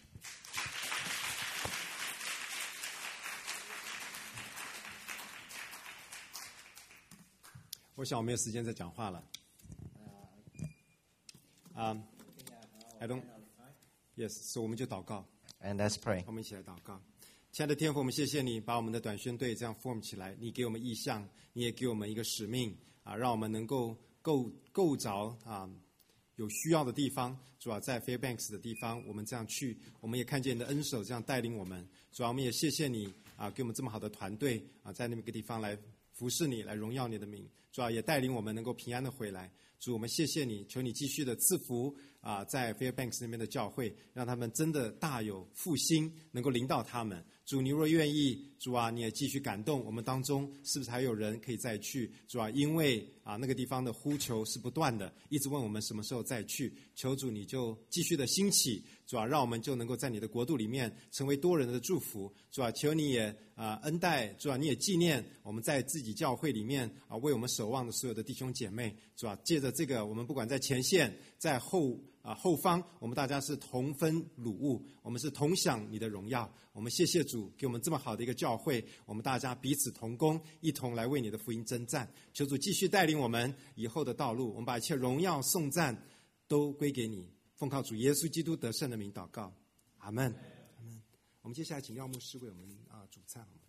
我想我没有时间再讲话了。I don't. Yes， 所以我们就祷告， And let's pray. 我们一起来祷告。亲爱的天父，我们谢谢你把我们的短宣队这样 form 起来，你给我们意向，你也给我们一个使命啊，让我们能够够着啊有需要的地方，主要在 Fairbanks 的地方，我们这样去，我们也看见你的恩手这样带领我们。主要我们也谢谢你啊，给我们这么好的团队啊，在那么一个地方来服侍你，来荣耀你的名。主要也带领我们能够平安的回来。主，我们谢谢你，求你继续的赐福啊，在 Fairbanks 那边的教会，让他们真的大有复兴，能够领导他们。主，你若愿意，主啊，你也继续感动我们当中，是不是还有人可以再去？主啊，因为啊那个地方的呼求是不断的，一直问我们什么时候再去。求主你就继续的兴起，主啊，让我们就能够在你的国度里面成为多人的祝福。主啊，求你也恩待，主啊，你也纪念我们在自己教会里面啊为我们守望的所有的弟兄姐妹。主啊，借着这个，我们不管在前线，在后方，我们大家是同分乳物，我们是同享你的荣耀。我们谢谢主给我们这么好的一个教会，我们大家彼此同工，一同来为你的福音征战。求主继续带领我们以后的道路，我们把一切荣耀颂赞都归给你。奉靠主耶稣基督得胜的名祷告，阿门。我们接下来请廖牧师为我们主唱。